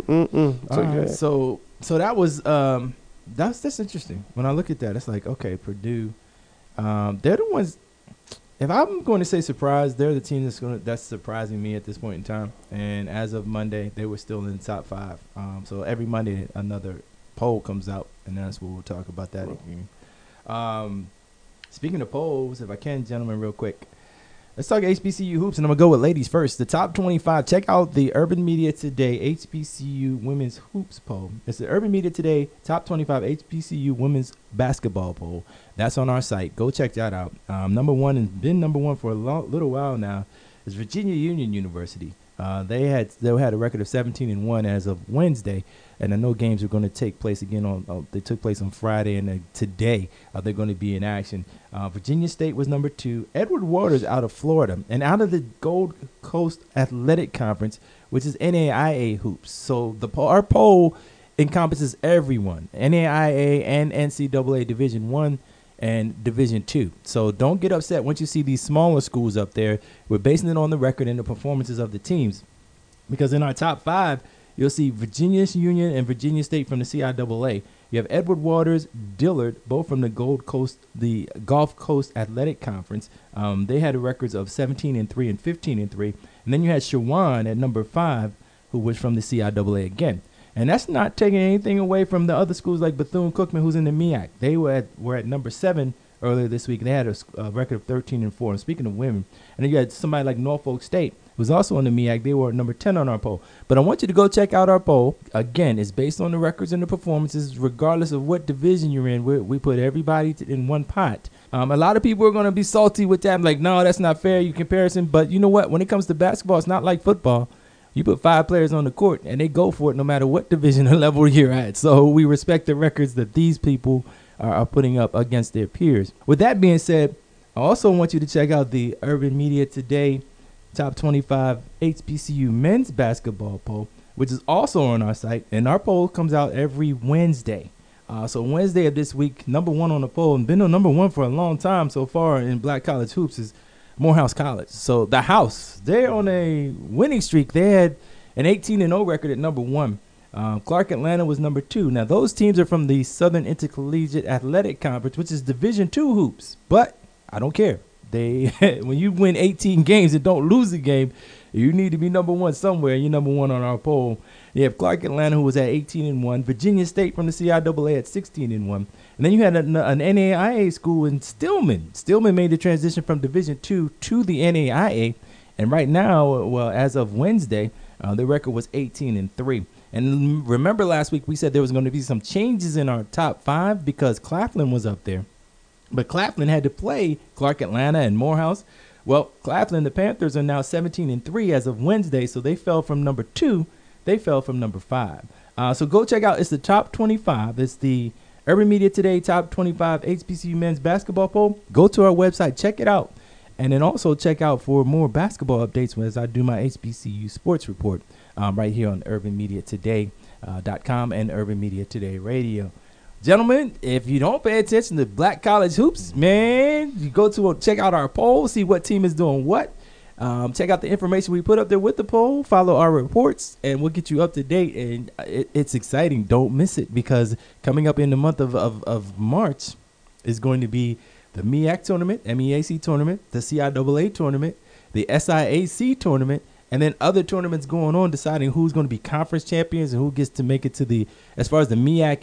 So, yeah. So that was that's interesting. When I look at that, it's like, okay, Purdue, they're the ones. If I'm going to say surprise, they're the team that's surprising me at this point in time. And as of Monday, they were still in the top 5. So every Monday, another poll comes out, and that's what we'll talk about that again. Speaking of polls, if I can, gentlemen, real quick, let's talk HBCU hoops, and I'm going to go with ladies first. The top 25. Check out the Urban Media Today HBCU Women's Hoops poll. It's the Urban Media Today top 25 HBCU Women's Basketball poll. That's on our site. Go check that out. Number one, and been number one for a little while now, is Virginia Union University. They had a record of 17-1 as of Wednesday, and I know games are going to take place again they took place on Friday, and today they're going to be in action. Virginia State was number 2. Edward Waters out of Florida, and out of the Gold Coast Athletic Conference, which is NAIA hoops. So our poll encompasses everyone, NAIA and NCAA Division I and Division II. So don't get upset once you see these smaller schools up there. We're basing it on the record and the performances of the teams. Because in our top 5, you'll see Virginia Union and Virginia State from the CIAA. You have Edward Waters, Dillard, both from the Gulf Coast Athletic Conference. They had records of 17-3 and 15-3. And then you had Shawan at number 5, who was from the CIAA again. And that's not taking anything away from the other schools like Bethune-Cookman, who's in the MEAC. They were at number 7 earlier this week. They had a record of 13-4. And speaking of women, and then you had somebody like Norfolk State, who's also in the MEAC. They were at number 10 on our poll. But I want you to go check out our poll. Again, it's based on the records and the performances, regardless of what division you're in. We put everybody in one pot. A lot of people are going to be salty with that. I'm like, no, that's not fair, you comparison. But you know what? When it comes to basketball, it's not like football. You put 5 players on the court, and they go for it no matter what division or level you're at. So we respect the records that these people are putting up against their peers. With that being said, I also want you to check out the Urban Media Today Top 25 HBCU Men's Basketball poll, which is also on our site. And our poll comes out every Wednesday. So Wednesday of this week, number 1 on the poll, and been on number 1 for a long time so far in Black College Hoops, is Morehouse College. So the House, they're on a winning streak. They had an 18-0 record at number 1. Clark Atlanta was number 2. Now those teams are from the Southern Intercollegiate Athletic Conference, which is Division II hoops. But I don't care. When you win 18 games and don't lose a game, you need to be number 1 somewhere. You're number 1 on our poll. You have Clark Atlanta, who was at 18-1. Virginia State from the CIAA at 16-1. And then you had an NAIA school in Stillman. Stillman made the transition from Division II to the NAIA. And right now, well, as of Wednesday, the record was 18-3. And remember last week we said there was going to be some changes in our top 5 because Claflin was up there. But Claflin had to play Clark Atlanta and Morehouse. Well, Claflin, the Panthers, are now 17-3 as of Wednesday, so they fell from number 2. They fell from number 5. So go check out. It's the top 25. It's the Urban Media Today top 25 HBCU men's basketball poll. Go to our website, check it out, and then also check out for more basketball updates as I do my HBCU sports report right here on UrbanMediaToday.com and Urban Media Today Radio. Gentlemen, if you don't pay attention to Black College Hoops, man, you go to check out our poll, see what team is doing what. Check out the information we put up there with the poll. Follow our reports, and we'll get you up to date. And it's exciting. Don't miss it, because coming up in the month of March is going to be the MEAC tournament, MEAC tournament, the CIAA tournament, the SIAC tournament, and then other tournaments going on, deciding who's going to be conference champions and who gets to make it to the, as far as the MEAC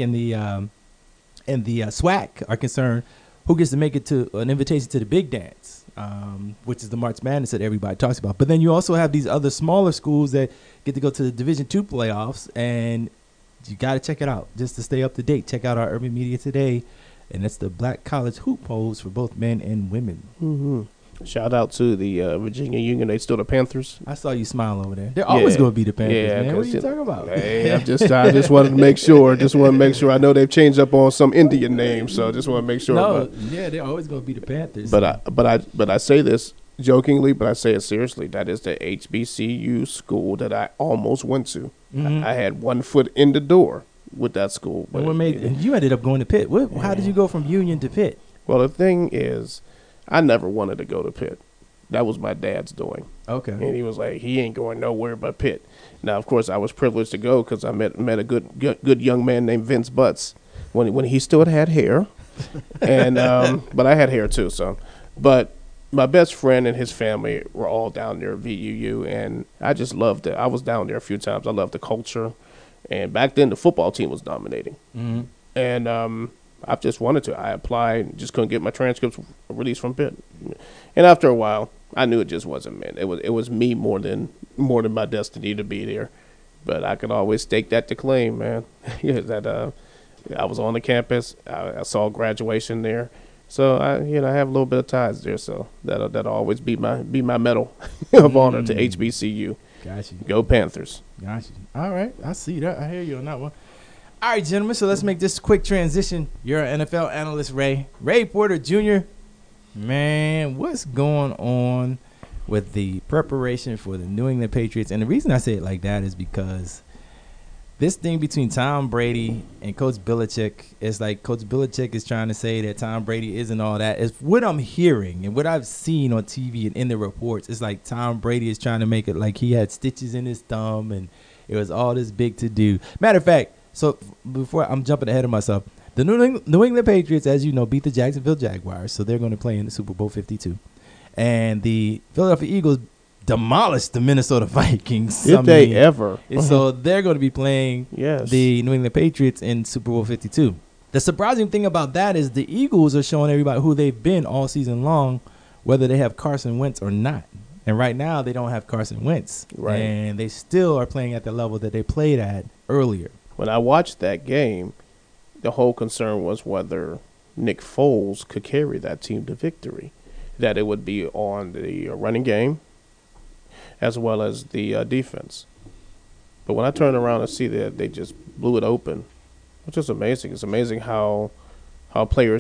and the SWAC are concerned, who gets to make it to an invitation to the big dance, which is the March Madness that everybody talks about. But then you also have these other smaller schools that get to go to the Division II playoffs, and you got to check it out just to stay up to date. Check out our Urban Media Today, and it's the Black College Hoop polls for both men and women. Mm-hmm. Shout out to the Virginia Union. They still the Panthers. I saw you smile over there. They're always going to be the Panthers, man. What are you talking about? Hey, I just wanted to make sure. I know they've changed up on some Indian names, so I just want to make sure. No, they're always going to be the Panthers. But I say this jokingly, but I say it seriously. That is the HBCU school that I almost went to. Mm-hmm. I had one foot in the door with that school. But you ended up going to Pitt. How did you go from Union to Pitt? Well, the thing is, I never wanted to go to Pitt. That was my dad's doing. Okay. And he was like, he ain't going nowhere but Pitt. Now, of course, I was privileged to go because I met a good young man named Vince Butts when he still had hair, and but I had hair too. So, but my best friend and his family were all down there at VUU, and I just loved it. I was down there a few times. I loved the culture, and back then the football team was dominating, and I just wanted to. I applied, just couldn't get my transcripts released from Pitt. And after a while, I knew it just wasn't meant. It was me more than my destiny to be there. But I could always stake that to claim, man. That I was on the campus. I saw graduation there. So I have a little bit of ties there. So that'll always be my medal of honor to HBCU. Gotcha. Go Panthers. Gotcha. All right, I see that. I hear you on that one. All right, gentlemen, so let's make this quick transition. You're an NFL analyst, Ray Porter Jr. Man, what's going on with the preparation for the New England Patriots? And the reason I say it like that is because this thing between Tom Brady and Coach Belichick is like Coach Belichick is trying to say that Tom Brady isn't all that. Is what I'm hearing and what I've seen on TV and in the reports. It's like Tom Brady is trying to make it like he had stitches in his thumb and it was all this big to do. Matter of fact, so before I'm jumping ahead of myself, the New England Patriots, as you know, beat the Jacksonville Jaguars, so they're going to play in the Super Bowl 52. And the Philadelphia Eagles demolished the Minnesota Vikings. Did they ever? So they're going to be playing the New England Patriots in Super Bowl 52. The surprising thing about that is the Eagles are showing everybody who they've been all season long, whether they have Carson Wentz or not. And right now they don't have Carson Wentz. Right. And they still are playing at the level that they played at earlier. When I watched that game, the whole concern was whether Nick Foles could carry that team to victory, that it would be on the running game as well as the defense. But when I turned around and see that they just blew it open, which is amazing. It's amazing how players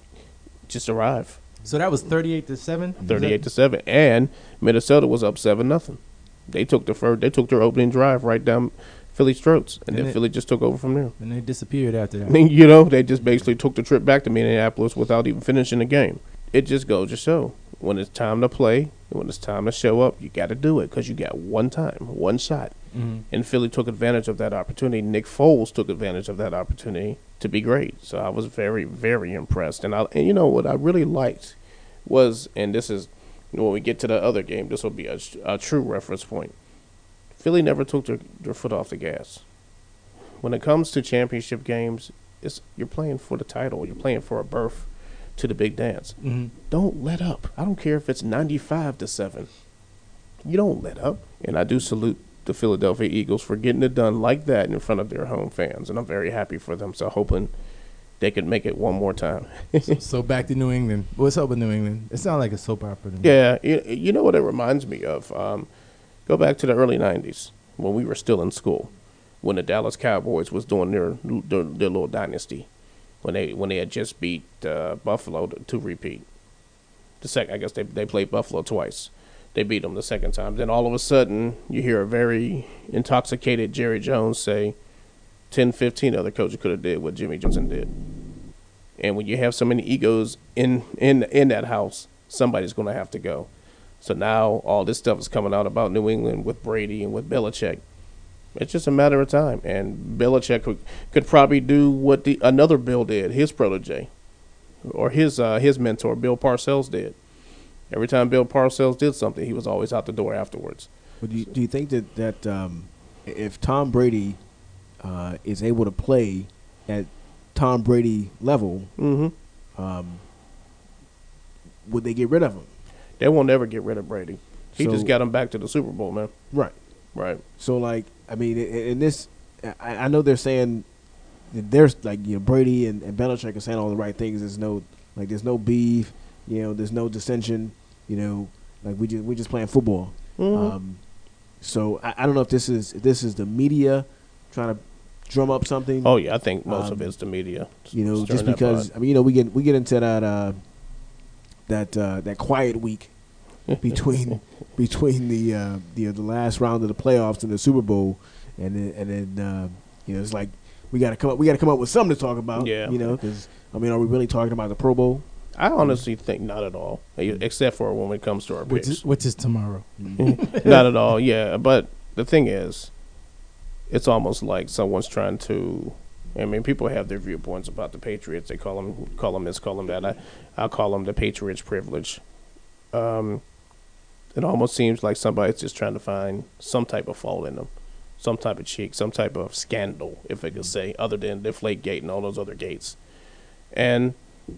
just arrive. So that was 38-7? 38-7, and Minnesota was up 7-0. They took their opening drive right down Philly's throats, and then Philly just took over from there. And they disappeared after that. I mean, they just basically took the trip back to Minneapolis without even finishing the game. It just goes to show, when it's time to play, when it's time to show up, you got to do it because you got one time, one shot. Mm-hmm. And Philly took advantage of that opportunity. Nick Foles took advantage of that opportunity to be great. So I was very, very impressed. And you know what I really liked was, and this is when we get to the other game, this will be a true reference point. Philly never took their foot off the gas. When it comes to championship games, you're playing for the title. You're playing for a berth to the big dance. Mm-hmm. Don't let up. I don't care if it's 95-7. You don't let up. And I do salute the Philadelphia Eagles for getting it done like that in front of their home fans. And I'm very happy for them. So hoping they could make it one more time. So back to New England. What's up with New England? It sounds like a soap opera to me. Yeah. You know what it reminds me of? Go back to the early 90s when we were still in school, when the Dallas Cowboys was doing their little dynasty, when they had just beat Buffalo to repeat. I guess they played Buffalo twice. They beat them the second time. Then all of a sudden, you hear a very intoxicated Jerry Jones say 10, 15 other coaches could have did what Jimmy Johnson did. And when you have so many egos in that house, somebody's going to have to go. So now all this stuff is coming out about New England with Brady and with Belichick. It's just a matter of time. And Belichick could probably do what another Bill did, his protege, or his mentor, Bill Parcells, did. Every time Bill Parcells did something, he was always out the door afterwards. But do you think that if Tom Brady is able to play at Tom Brady level, would they get rid of him? They won't ever get rid of Brady. He just got him back to the Super Bowl, man. Right. So, like, I mean, in this, I know they're saying that there's like, Brady and Belichick are saying all the right things. There's no beef, there's no dissension, like we just playing football. So I don't know if this is the media trying to drum up something. Oh yeah, I think most of it's the media. Just because I mean, we get into that quiet week between the last round of the playoffs and the Super Bowl, and then it's like we got to come up with something to talk about. Yeah. Because I mean, are we really talking about the Pro Bowl? I honestly think not at all, except for when it comes to our picks. Which is tomorrow. Not at all, yeah. But the thing is, it's almost like someone's trying to. I mean, people have their viewpoints about the Patriots. They call them this, call them that. I'll call them the Patriots' privilege. It almost seems like somebody's just trying to find some type of fault in them, some type of cheek, some type of scandal, if I could say, other than Deflategate and all those other gates. And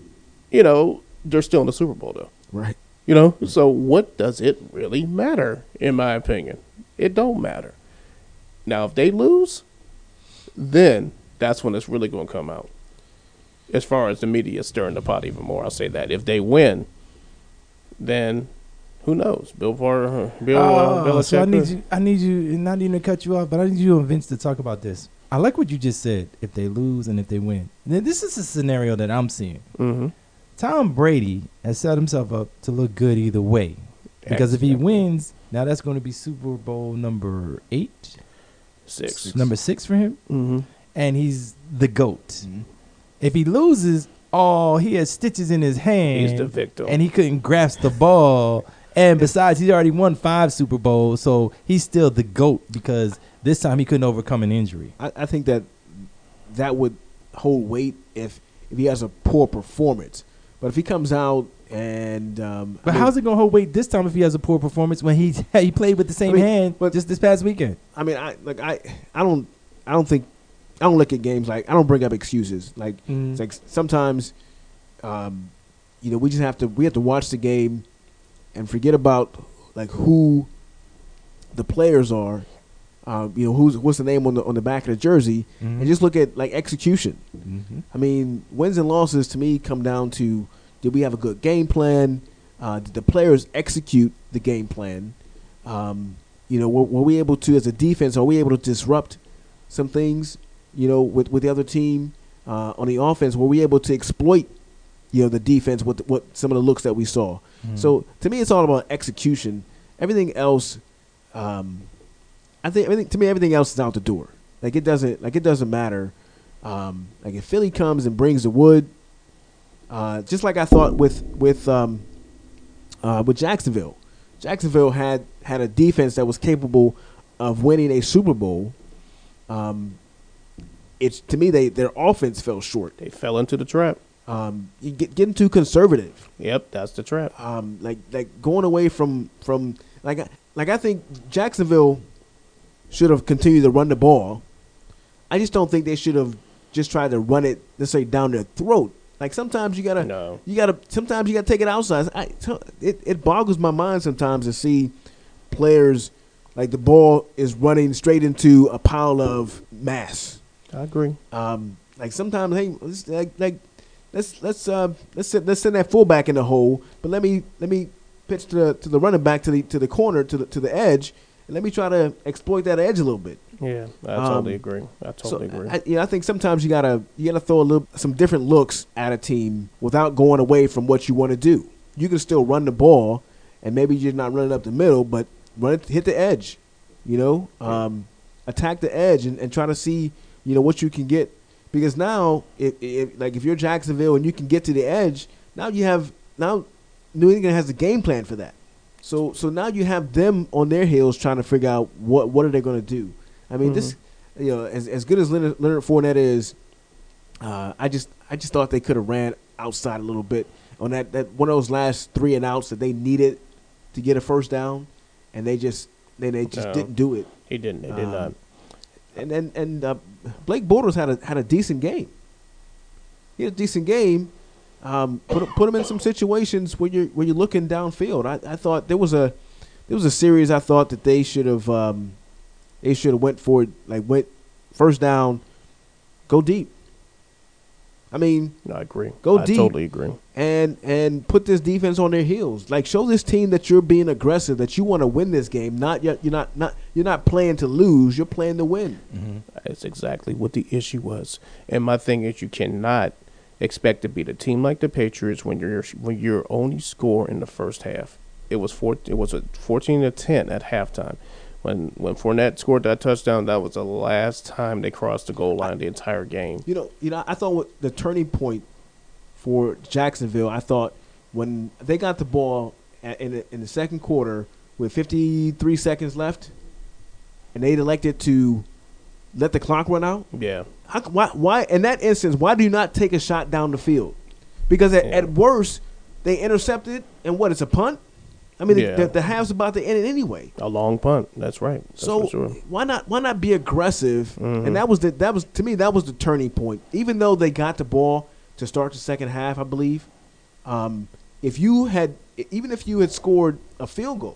they're still in the Super Bowl, though. Right. So what does it really matter, in my opinion? It don't matter. Now, if they lose, then that's when it's really going to come out. As far as the media stirring the pot even more, I'll say that. If they win, then who knows? Belichick. So I need you, not even to cut you off, but I need you and Vince to talk about this. I like what you just said, if they lose and if they win. Then this is a scenario that I'm seeing. Mm-hmm. Tom Brady has set himself up to look good either way. Because if he wins, now that's going to be Super Bowl number 8? 6. Number 6 for him. Mm-hmm. And he's the GOAT. Mm-hmm. If he loses, he has stitches in his hand. He's the victim. And he couldn't grasp the ball. And besides, he's already won 5 Super Bowls, so he's still the GOAT because this time he couldn't overcome an injury. I think that would hold weight if he has a poor performance. But if he comes out and how's it gonna hold weight this time if he has a poor performance when he played with the same hand just this past weekend? I mean, I don't look at games like I don't bring up excuses. Like it's like sometimes, we just have to watch the game and forget about like who the players are. What's the name on the back of the jersey, and just look at like execution. Mm-hmm. I mean, wins and losses to me come down to, did we have a good game plan? Did the players execute the game plan? Were we able to, as a defense, are we able to disrupt some things? With the other team on the offense, were we able to exploit the defense with what some of the looks that we saw? Mm-hmm. So to me, it's all about execution. Everything else. I think everything else is out the door. Like it doesn't matter. Like if Philly comes and brings the wood, just like I thought with Jacksonville. Jacksonville had a defense that was capable of winning a Super Bowl. It's to me their offense fell short. They fell into the trap. You getting too conservative. Yep, that's the trap. Like going away from I think Jacksonville should have continued to run the ball. I just don't think they should have just tried to run it, let's say, down their throat. Like sometimes you gotta take it outside. It boggles my mind sometimes to see players like the ball is running straight into a pile of mass. I agree. Like sometimes, hey, let's send that fullback in the hole, but let me pitch to the running back to the corner to the edge. Let me try to exploit that edge a little bit. Yeah, I totally agree. I think sometimes you gotta throw some different looks at a team without going away from what you want to do. You can still run the ball, and maybe you're not running up the middle, but hit the edge. Attack the edge and try to see what you can get. Because now, if you're Jacksonville and you can get to the edge, now New England has a game plan for that. So now you have them on their heels trying to figure out what are they going to do. I mean, this, as good as Leonard Fournette is, I just thought they could have ran outside a little bit on that one of those last 3 and outs that they needed to get a first down, and they just didn't do it. He didn't. They did not. And Blake Bortles had a decent game. He had a decent game. Put him in some situations where you're looking downfield. I thought there was a series I thought that they should have went for it, went first down, go deep. I mean, I agree. Go I deep. Totally agree. And put this defense on their heels. Show this team that you're being aggressive, that you want to win this game. You're not playing to lose. You're playing to win. Mm-hmm. That's exactly what the issue was. And my thing is, you cannot expect to beat a team like the Patriots when you're only score in the first half. It was 14-10 at halftime. When Fournette scored that touchdown, that was the last time they crossed the goal line the entire game. You know, I thought the turning point for Jacksonville, I thought when they got the ball in the second quarter with 53 seconds left, and they elected to let the clock run out. Yeah. Why in that instance? Why do you not take a shot down the field? Because at worst, they intercepted, and it's a punt. I mean, the half's about to end it anyway. A long punt. That's right. That's so for sure. Why not be aggressive? Mm-hmm. And that was to me that was the turning point. Even though they got the ball to start the second half, I believe, even if you had scored a field goal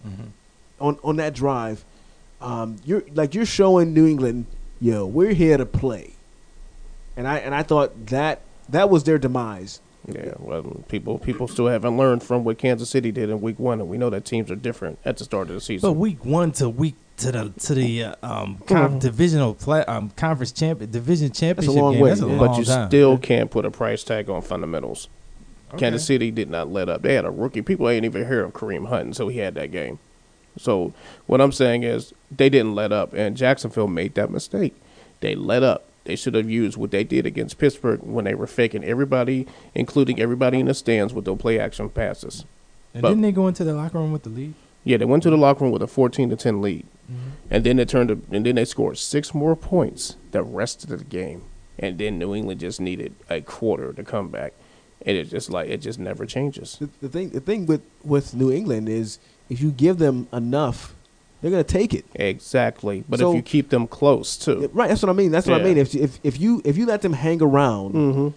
on that drive, you're showing New England, we're here to play. And I thought that was their demise. Yeah, well, people still haven't learned from what Kansas City did in Week 1, and we know that teams are different at the start of the season. But Week 1 to the conference division championship long game. way. That's a long But you time. still can't put a price tag on fundamentals. Okay. Kansas City did not let up. They had a rookie. People ain't even heard of Kareem Hunt until he had that game. So what I'm saying is they didn't let up, and Jacksonville made that mistake. They let up. They should have used what they did against Pittsburgh when they were faking everybody, including everybody in the stands with those play action passes. And didn't they go into the locker room with the lead? Yeah, they went to the locker room with a 14-10 lead, and then they scored 6 more points the rest of the game, and then New England just needed a quarter to come back, and it just never changes. The thing with New England is if you give them enough, they're going to take it. Exactly, but So- if you keep them close too, Right, that's what I mean. That's what I Yeah. mean. If you let them hang around,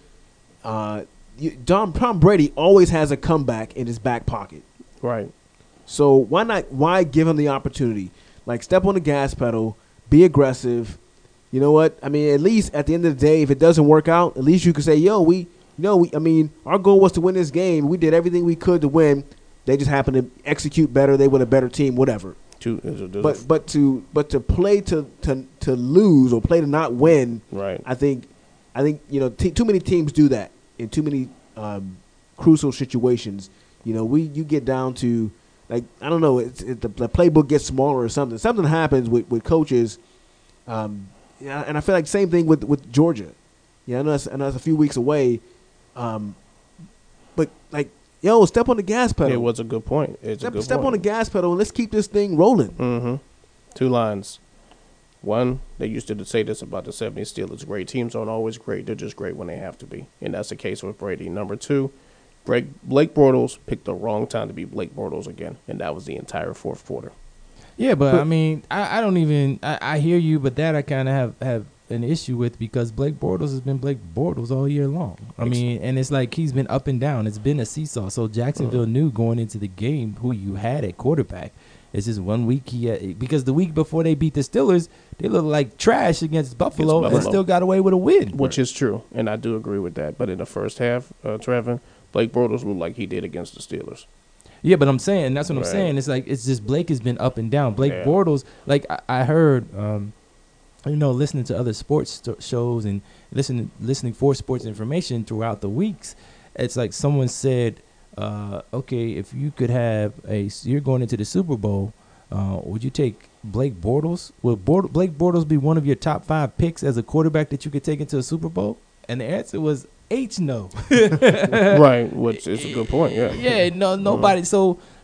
Tom Brady always has a comeback in his back pocket. right? So why give him the opportunity? Step on the gas pedal, be aggressive. You know what? I mean, at least at the end of the day, if it doesn't work out, at least you can say, our goal was to win this game. We did everything we could to win. They just happened to execute better. They were a better team, whatever. But to play to lose or play to not win, Right. I think too many teams do that in too many crucial situations. You get down to I don't know, the playbook gets smaller or something. Something happens with coaches, and I feel like same thing with Georgia. I know it's a few weeks away, but step on the gas pedal. It was a good point. Step on the gas pedal and let's keep this thing rolling. Mm-hmm. 2 lines. One, they used to say this about the 70s Steelers. Great teams aren't always great. They're just great when they have to be. And that's the case with Brady. Number 2, Blake Bortles picked the wrong time to be Blake Bortles again. And that was the entire fourth quarter. Yeah, but I mean, I don't even – I hear you, but that I kind of have an issue with because Blake Bortles has been Blake Bortles all year long. I mean, and it's like he's been up and down. It's been a seesaw. So Jacksonville knew going into the game who you had at quarterback. It's just 1 week because the week before they beat the Steelers, they looked like trash against Buffalo and still got away with a win. Which is true, and I do agree with that. But in the first half, Trevor, Blake Bortles looked like he did against the Steelers. Yeah, but I'm saying, that's what I'm Right. saying. It's like, it's just Blake has been up and down. Blake Yeah. Bortles, I heard, listening to other sports shows and listening for sports information throughout the weeks, it's like someone said, okay, if you could have you're going into the Super Bowl, would you take Blake Bortles? Would Blake Bortles be one of your top 5 picks as a quarterback that you could take into a Super Bowl? And the answer was no. Right, which is a good point, yeah. Yeah, nobody. So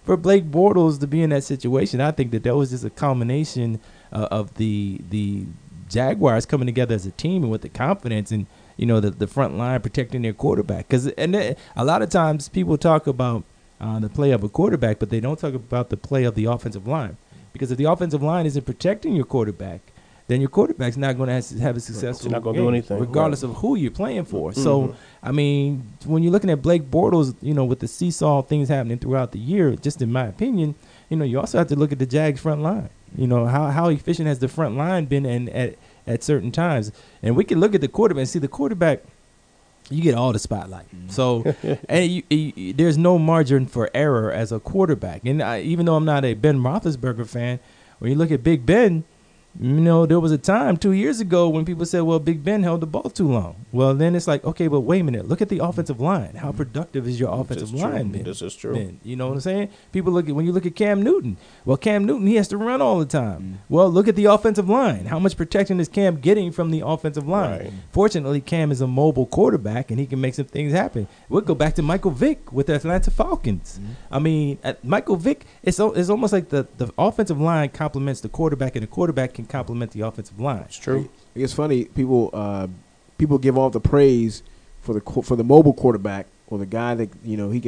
for Blake Bortles to be in that situation, I think that was just a culmination of the Jaguars coming together as a team and with the confidence and, the front line protecting their quarterback. Because a lot of times people talk about the play of a quarterback, but they don't talk about the play of the offensive line. Because if the offensive line isn't protecting your quarterback, then your quarterback's not going to have a successful You're not going to game, do anything, regardless of who you're playing for. So, I mean, when you're looking at Blake Bortles, with the seesaw things happening throughout the year, just in my opinion, you also have to look at the Jags front line. How efficient has the front line been at certain times? And we can look at the quarterback and see the quarterback, you get all the spotlight. So, and there's no margin for error as a quarterback. And even though I'm not a Ben Roethlisberger fan, when you look at Big Ben, there was a time 2 years ago when people said, well, Big Ben held the ball too long. Well, then it's like, okay, but wait a minute. Look at the offensive line. How productive is your offensive line been? This is true. Been? You know what I'm saying? People when you look at Cam Newton. Well, Cam Newton, he has to run all the time. Well, look at the offensive line. How much protection is Cam getting from the offensive line? Right. Fortunately, Cam is a mobile quarterback, and he can make some things happen. We'll go back to Michael Vick with the Atlanta Falcons. I mean, Michael Vick, it's almost like the offensive line complements the quarterback, and the quarterback can complement the offensive line. It's true. It's funny. People give all the praise for the mobile quarterback or the guy that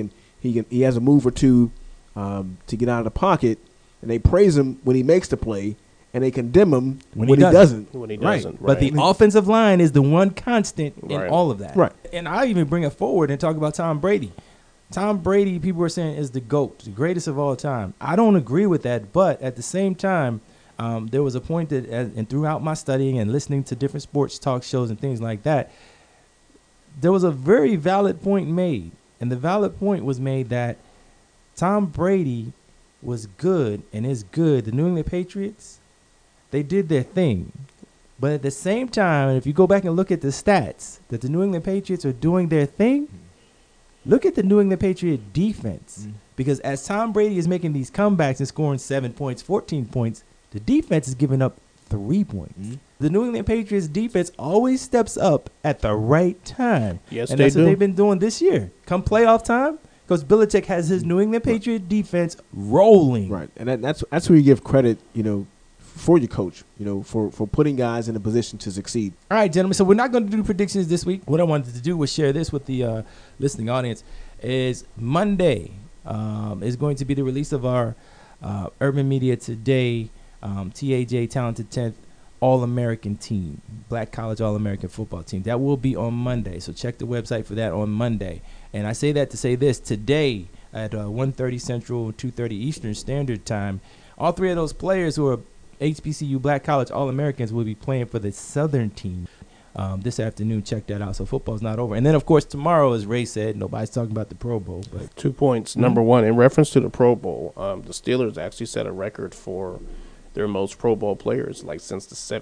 he has a move or two to get out of the pocket, and they praise him when he makes the play, and they condemn him when he doesn't. When he doesn't, right. But the offensive line is the one constant in all of that. Right. And I even bring it forward and talk about Tom Brady. Tom Brady, people are saying, is the GOAT, the greatest of all time. I don't agree with that, but at the same time, there was a point that, and throughout my studying and listening to different sports talk shows and things like that, there was a very valid point made. And the valid point was made that Tom Brady was good and is good. The New England Patriots, they did their thing. But at the same time, if you go back and look at the stats, that the New England Patriots are doing their thing, look at the New England Patriot defense. Because as Tom Brady is making these comebacks and scoring 7 points, 14 points, the defense is giving up 3 points. The New England Patriots defense always steps up at the right time. Yes, and that's what they've been doing this year. Come playoff time, because Belichick has his New England Patriot defense rolling. Right, and that's where you give credit, for your coach, for putting guys in a position to succeed. All right, gentlemen. So we're not going to do predictions this week. What I wanted to do was share this with the listening audience. Is Monday is going to be the release of our Urban Media Today TAJ Talented 10th All-American team, Black College All-American football team. That will be on Monday, so check the website for that on Monday. And I say that to say this, today at 1:30 Central, 2:30 Eastern Standard Time, all three of those players who are HBCU Black College All-Americans will be playing for the Southern team this afternoon. Check that out. So football's not over. And then, of course, tomorrow, as Ray said, nobody's talking about the Pro Bowl. But 2 points. Number one, in reference to the Pro Bowl, the Steelers actually set a record for their most Pro Bowl players, like since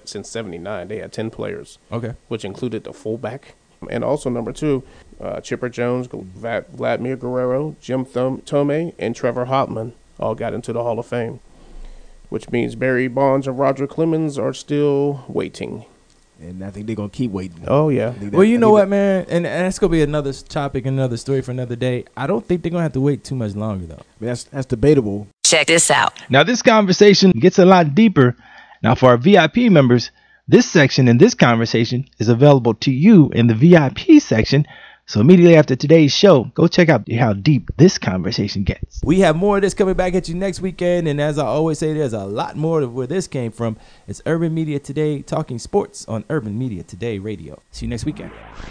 79. They had 10 players, which included the fullback. And also, number two, Chipper Jones, Vladimir Guerrero, Jim Thome, and Trevor Hoffman all got into the Hall of Fame, which means Barry Bonds and Roger Clemens are still waiting. And I think they're going to keep waiting. Oh, yeah. Well, you know what, man? And that's going to be another topic, another story for another day. I don't think they're going to have to wait too much longer, though. I mean, that's debatable. Check this out. Now, this conversation gets a lot deeper. Now, for our VIP members, this section in this conversation is available to you in the VIP section. So immediately after today's show, go check out how deep this conversation gets. We have more of this coming back at you next weekend. And as I always say, there's a lot more of where this came from. It's Urban Media Today, talking sports on Urban Media Today Radio. See you next weekend.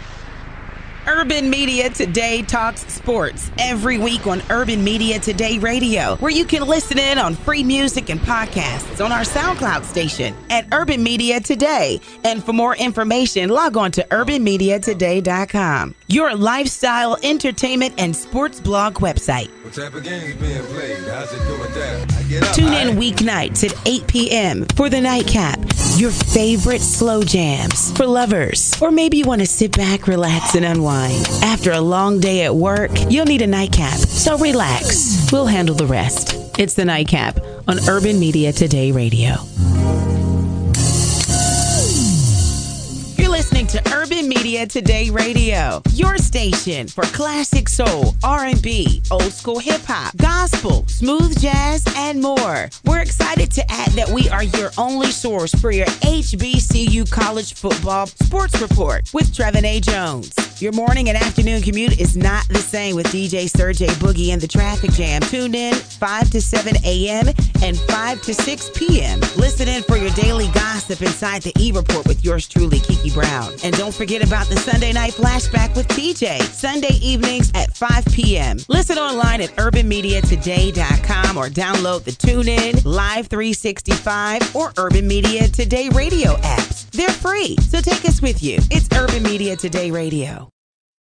Urban Media Today talks sports every week on Urban Media Today Radio, where you can listen in on free music and podcasts on our SoundCloud station at Urban Media Today. And for more information, log on to urbanmediatoday.com, your lifestyle, entertainment, and sports blog website. What type of games being played? How's it going down? Tune in weeknights at 8 p.m. for the Nightcap, your favorite slow jams for lovers. Or maybe you want to sit back, relax, and unwind. After a long day at work, you'll need a nightcap. So relax. We'll handle the rest. It's the Nightcap on Urban Media Today Radio. You're listening listening to Urban Media Today Radio, your station for classic soul, R&B, old school hip hop, gospel, smooth jazz, and more. We're excited to add that we are your only source for your HBCU college football sports report with Trevin A. Jones. Your morning and afternoon commute is not the same with DJ Sergey Boogie and the Traffic Jam. Tune in 5 to 7 a.m. and 5 to 6 p.m. Listen in for your daily gossip inside the E-Report with yours truly, Kiki Brown. And don't forget about the Sunday Night Flashback with TJ, Sunday evenings at 5 p.m. Listen online at urbanmediatoday.com or download the TuneIn, Live 365, or Urban Media Today radio apps. They're free, so take us with you. It's Urban Media Today Radio.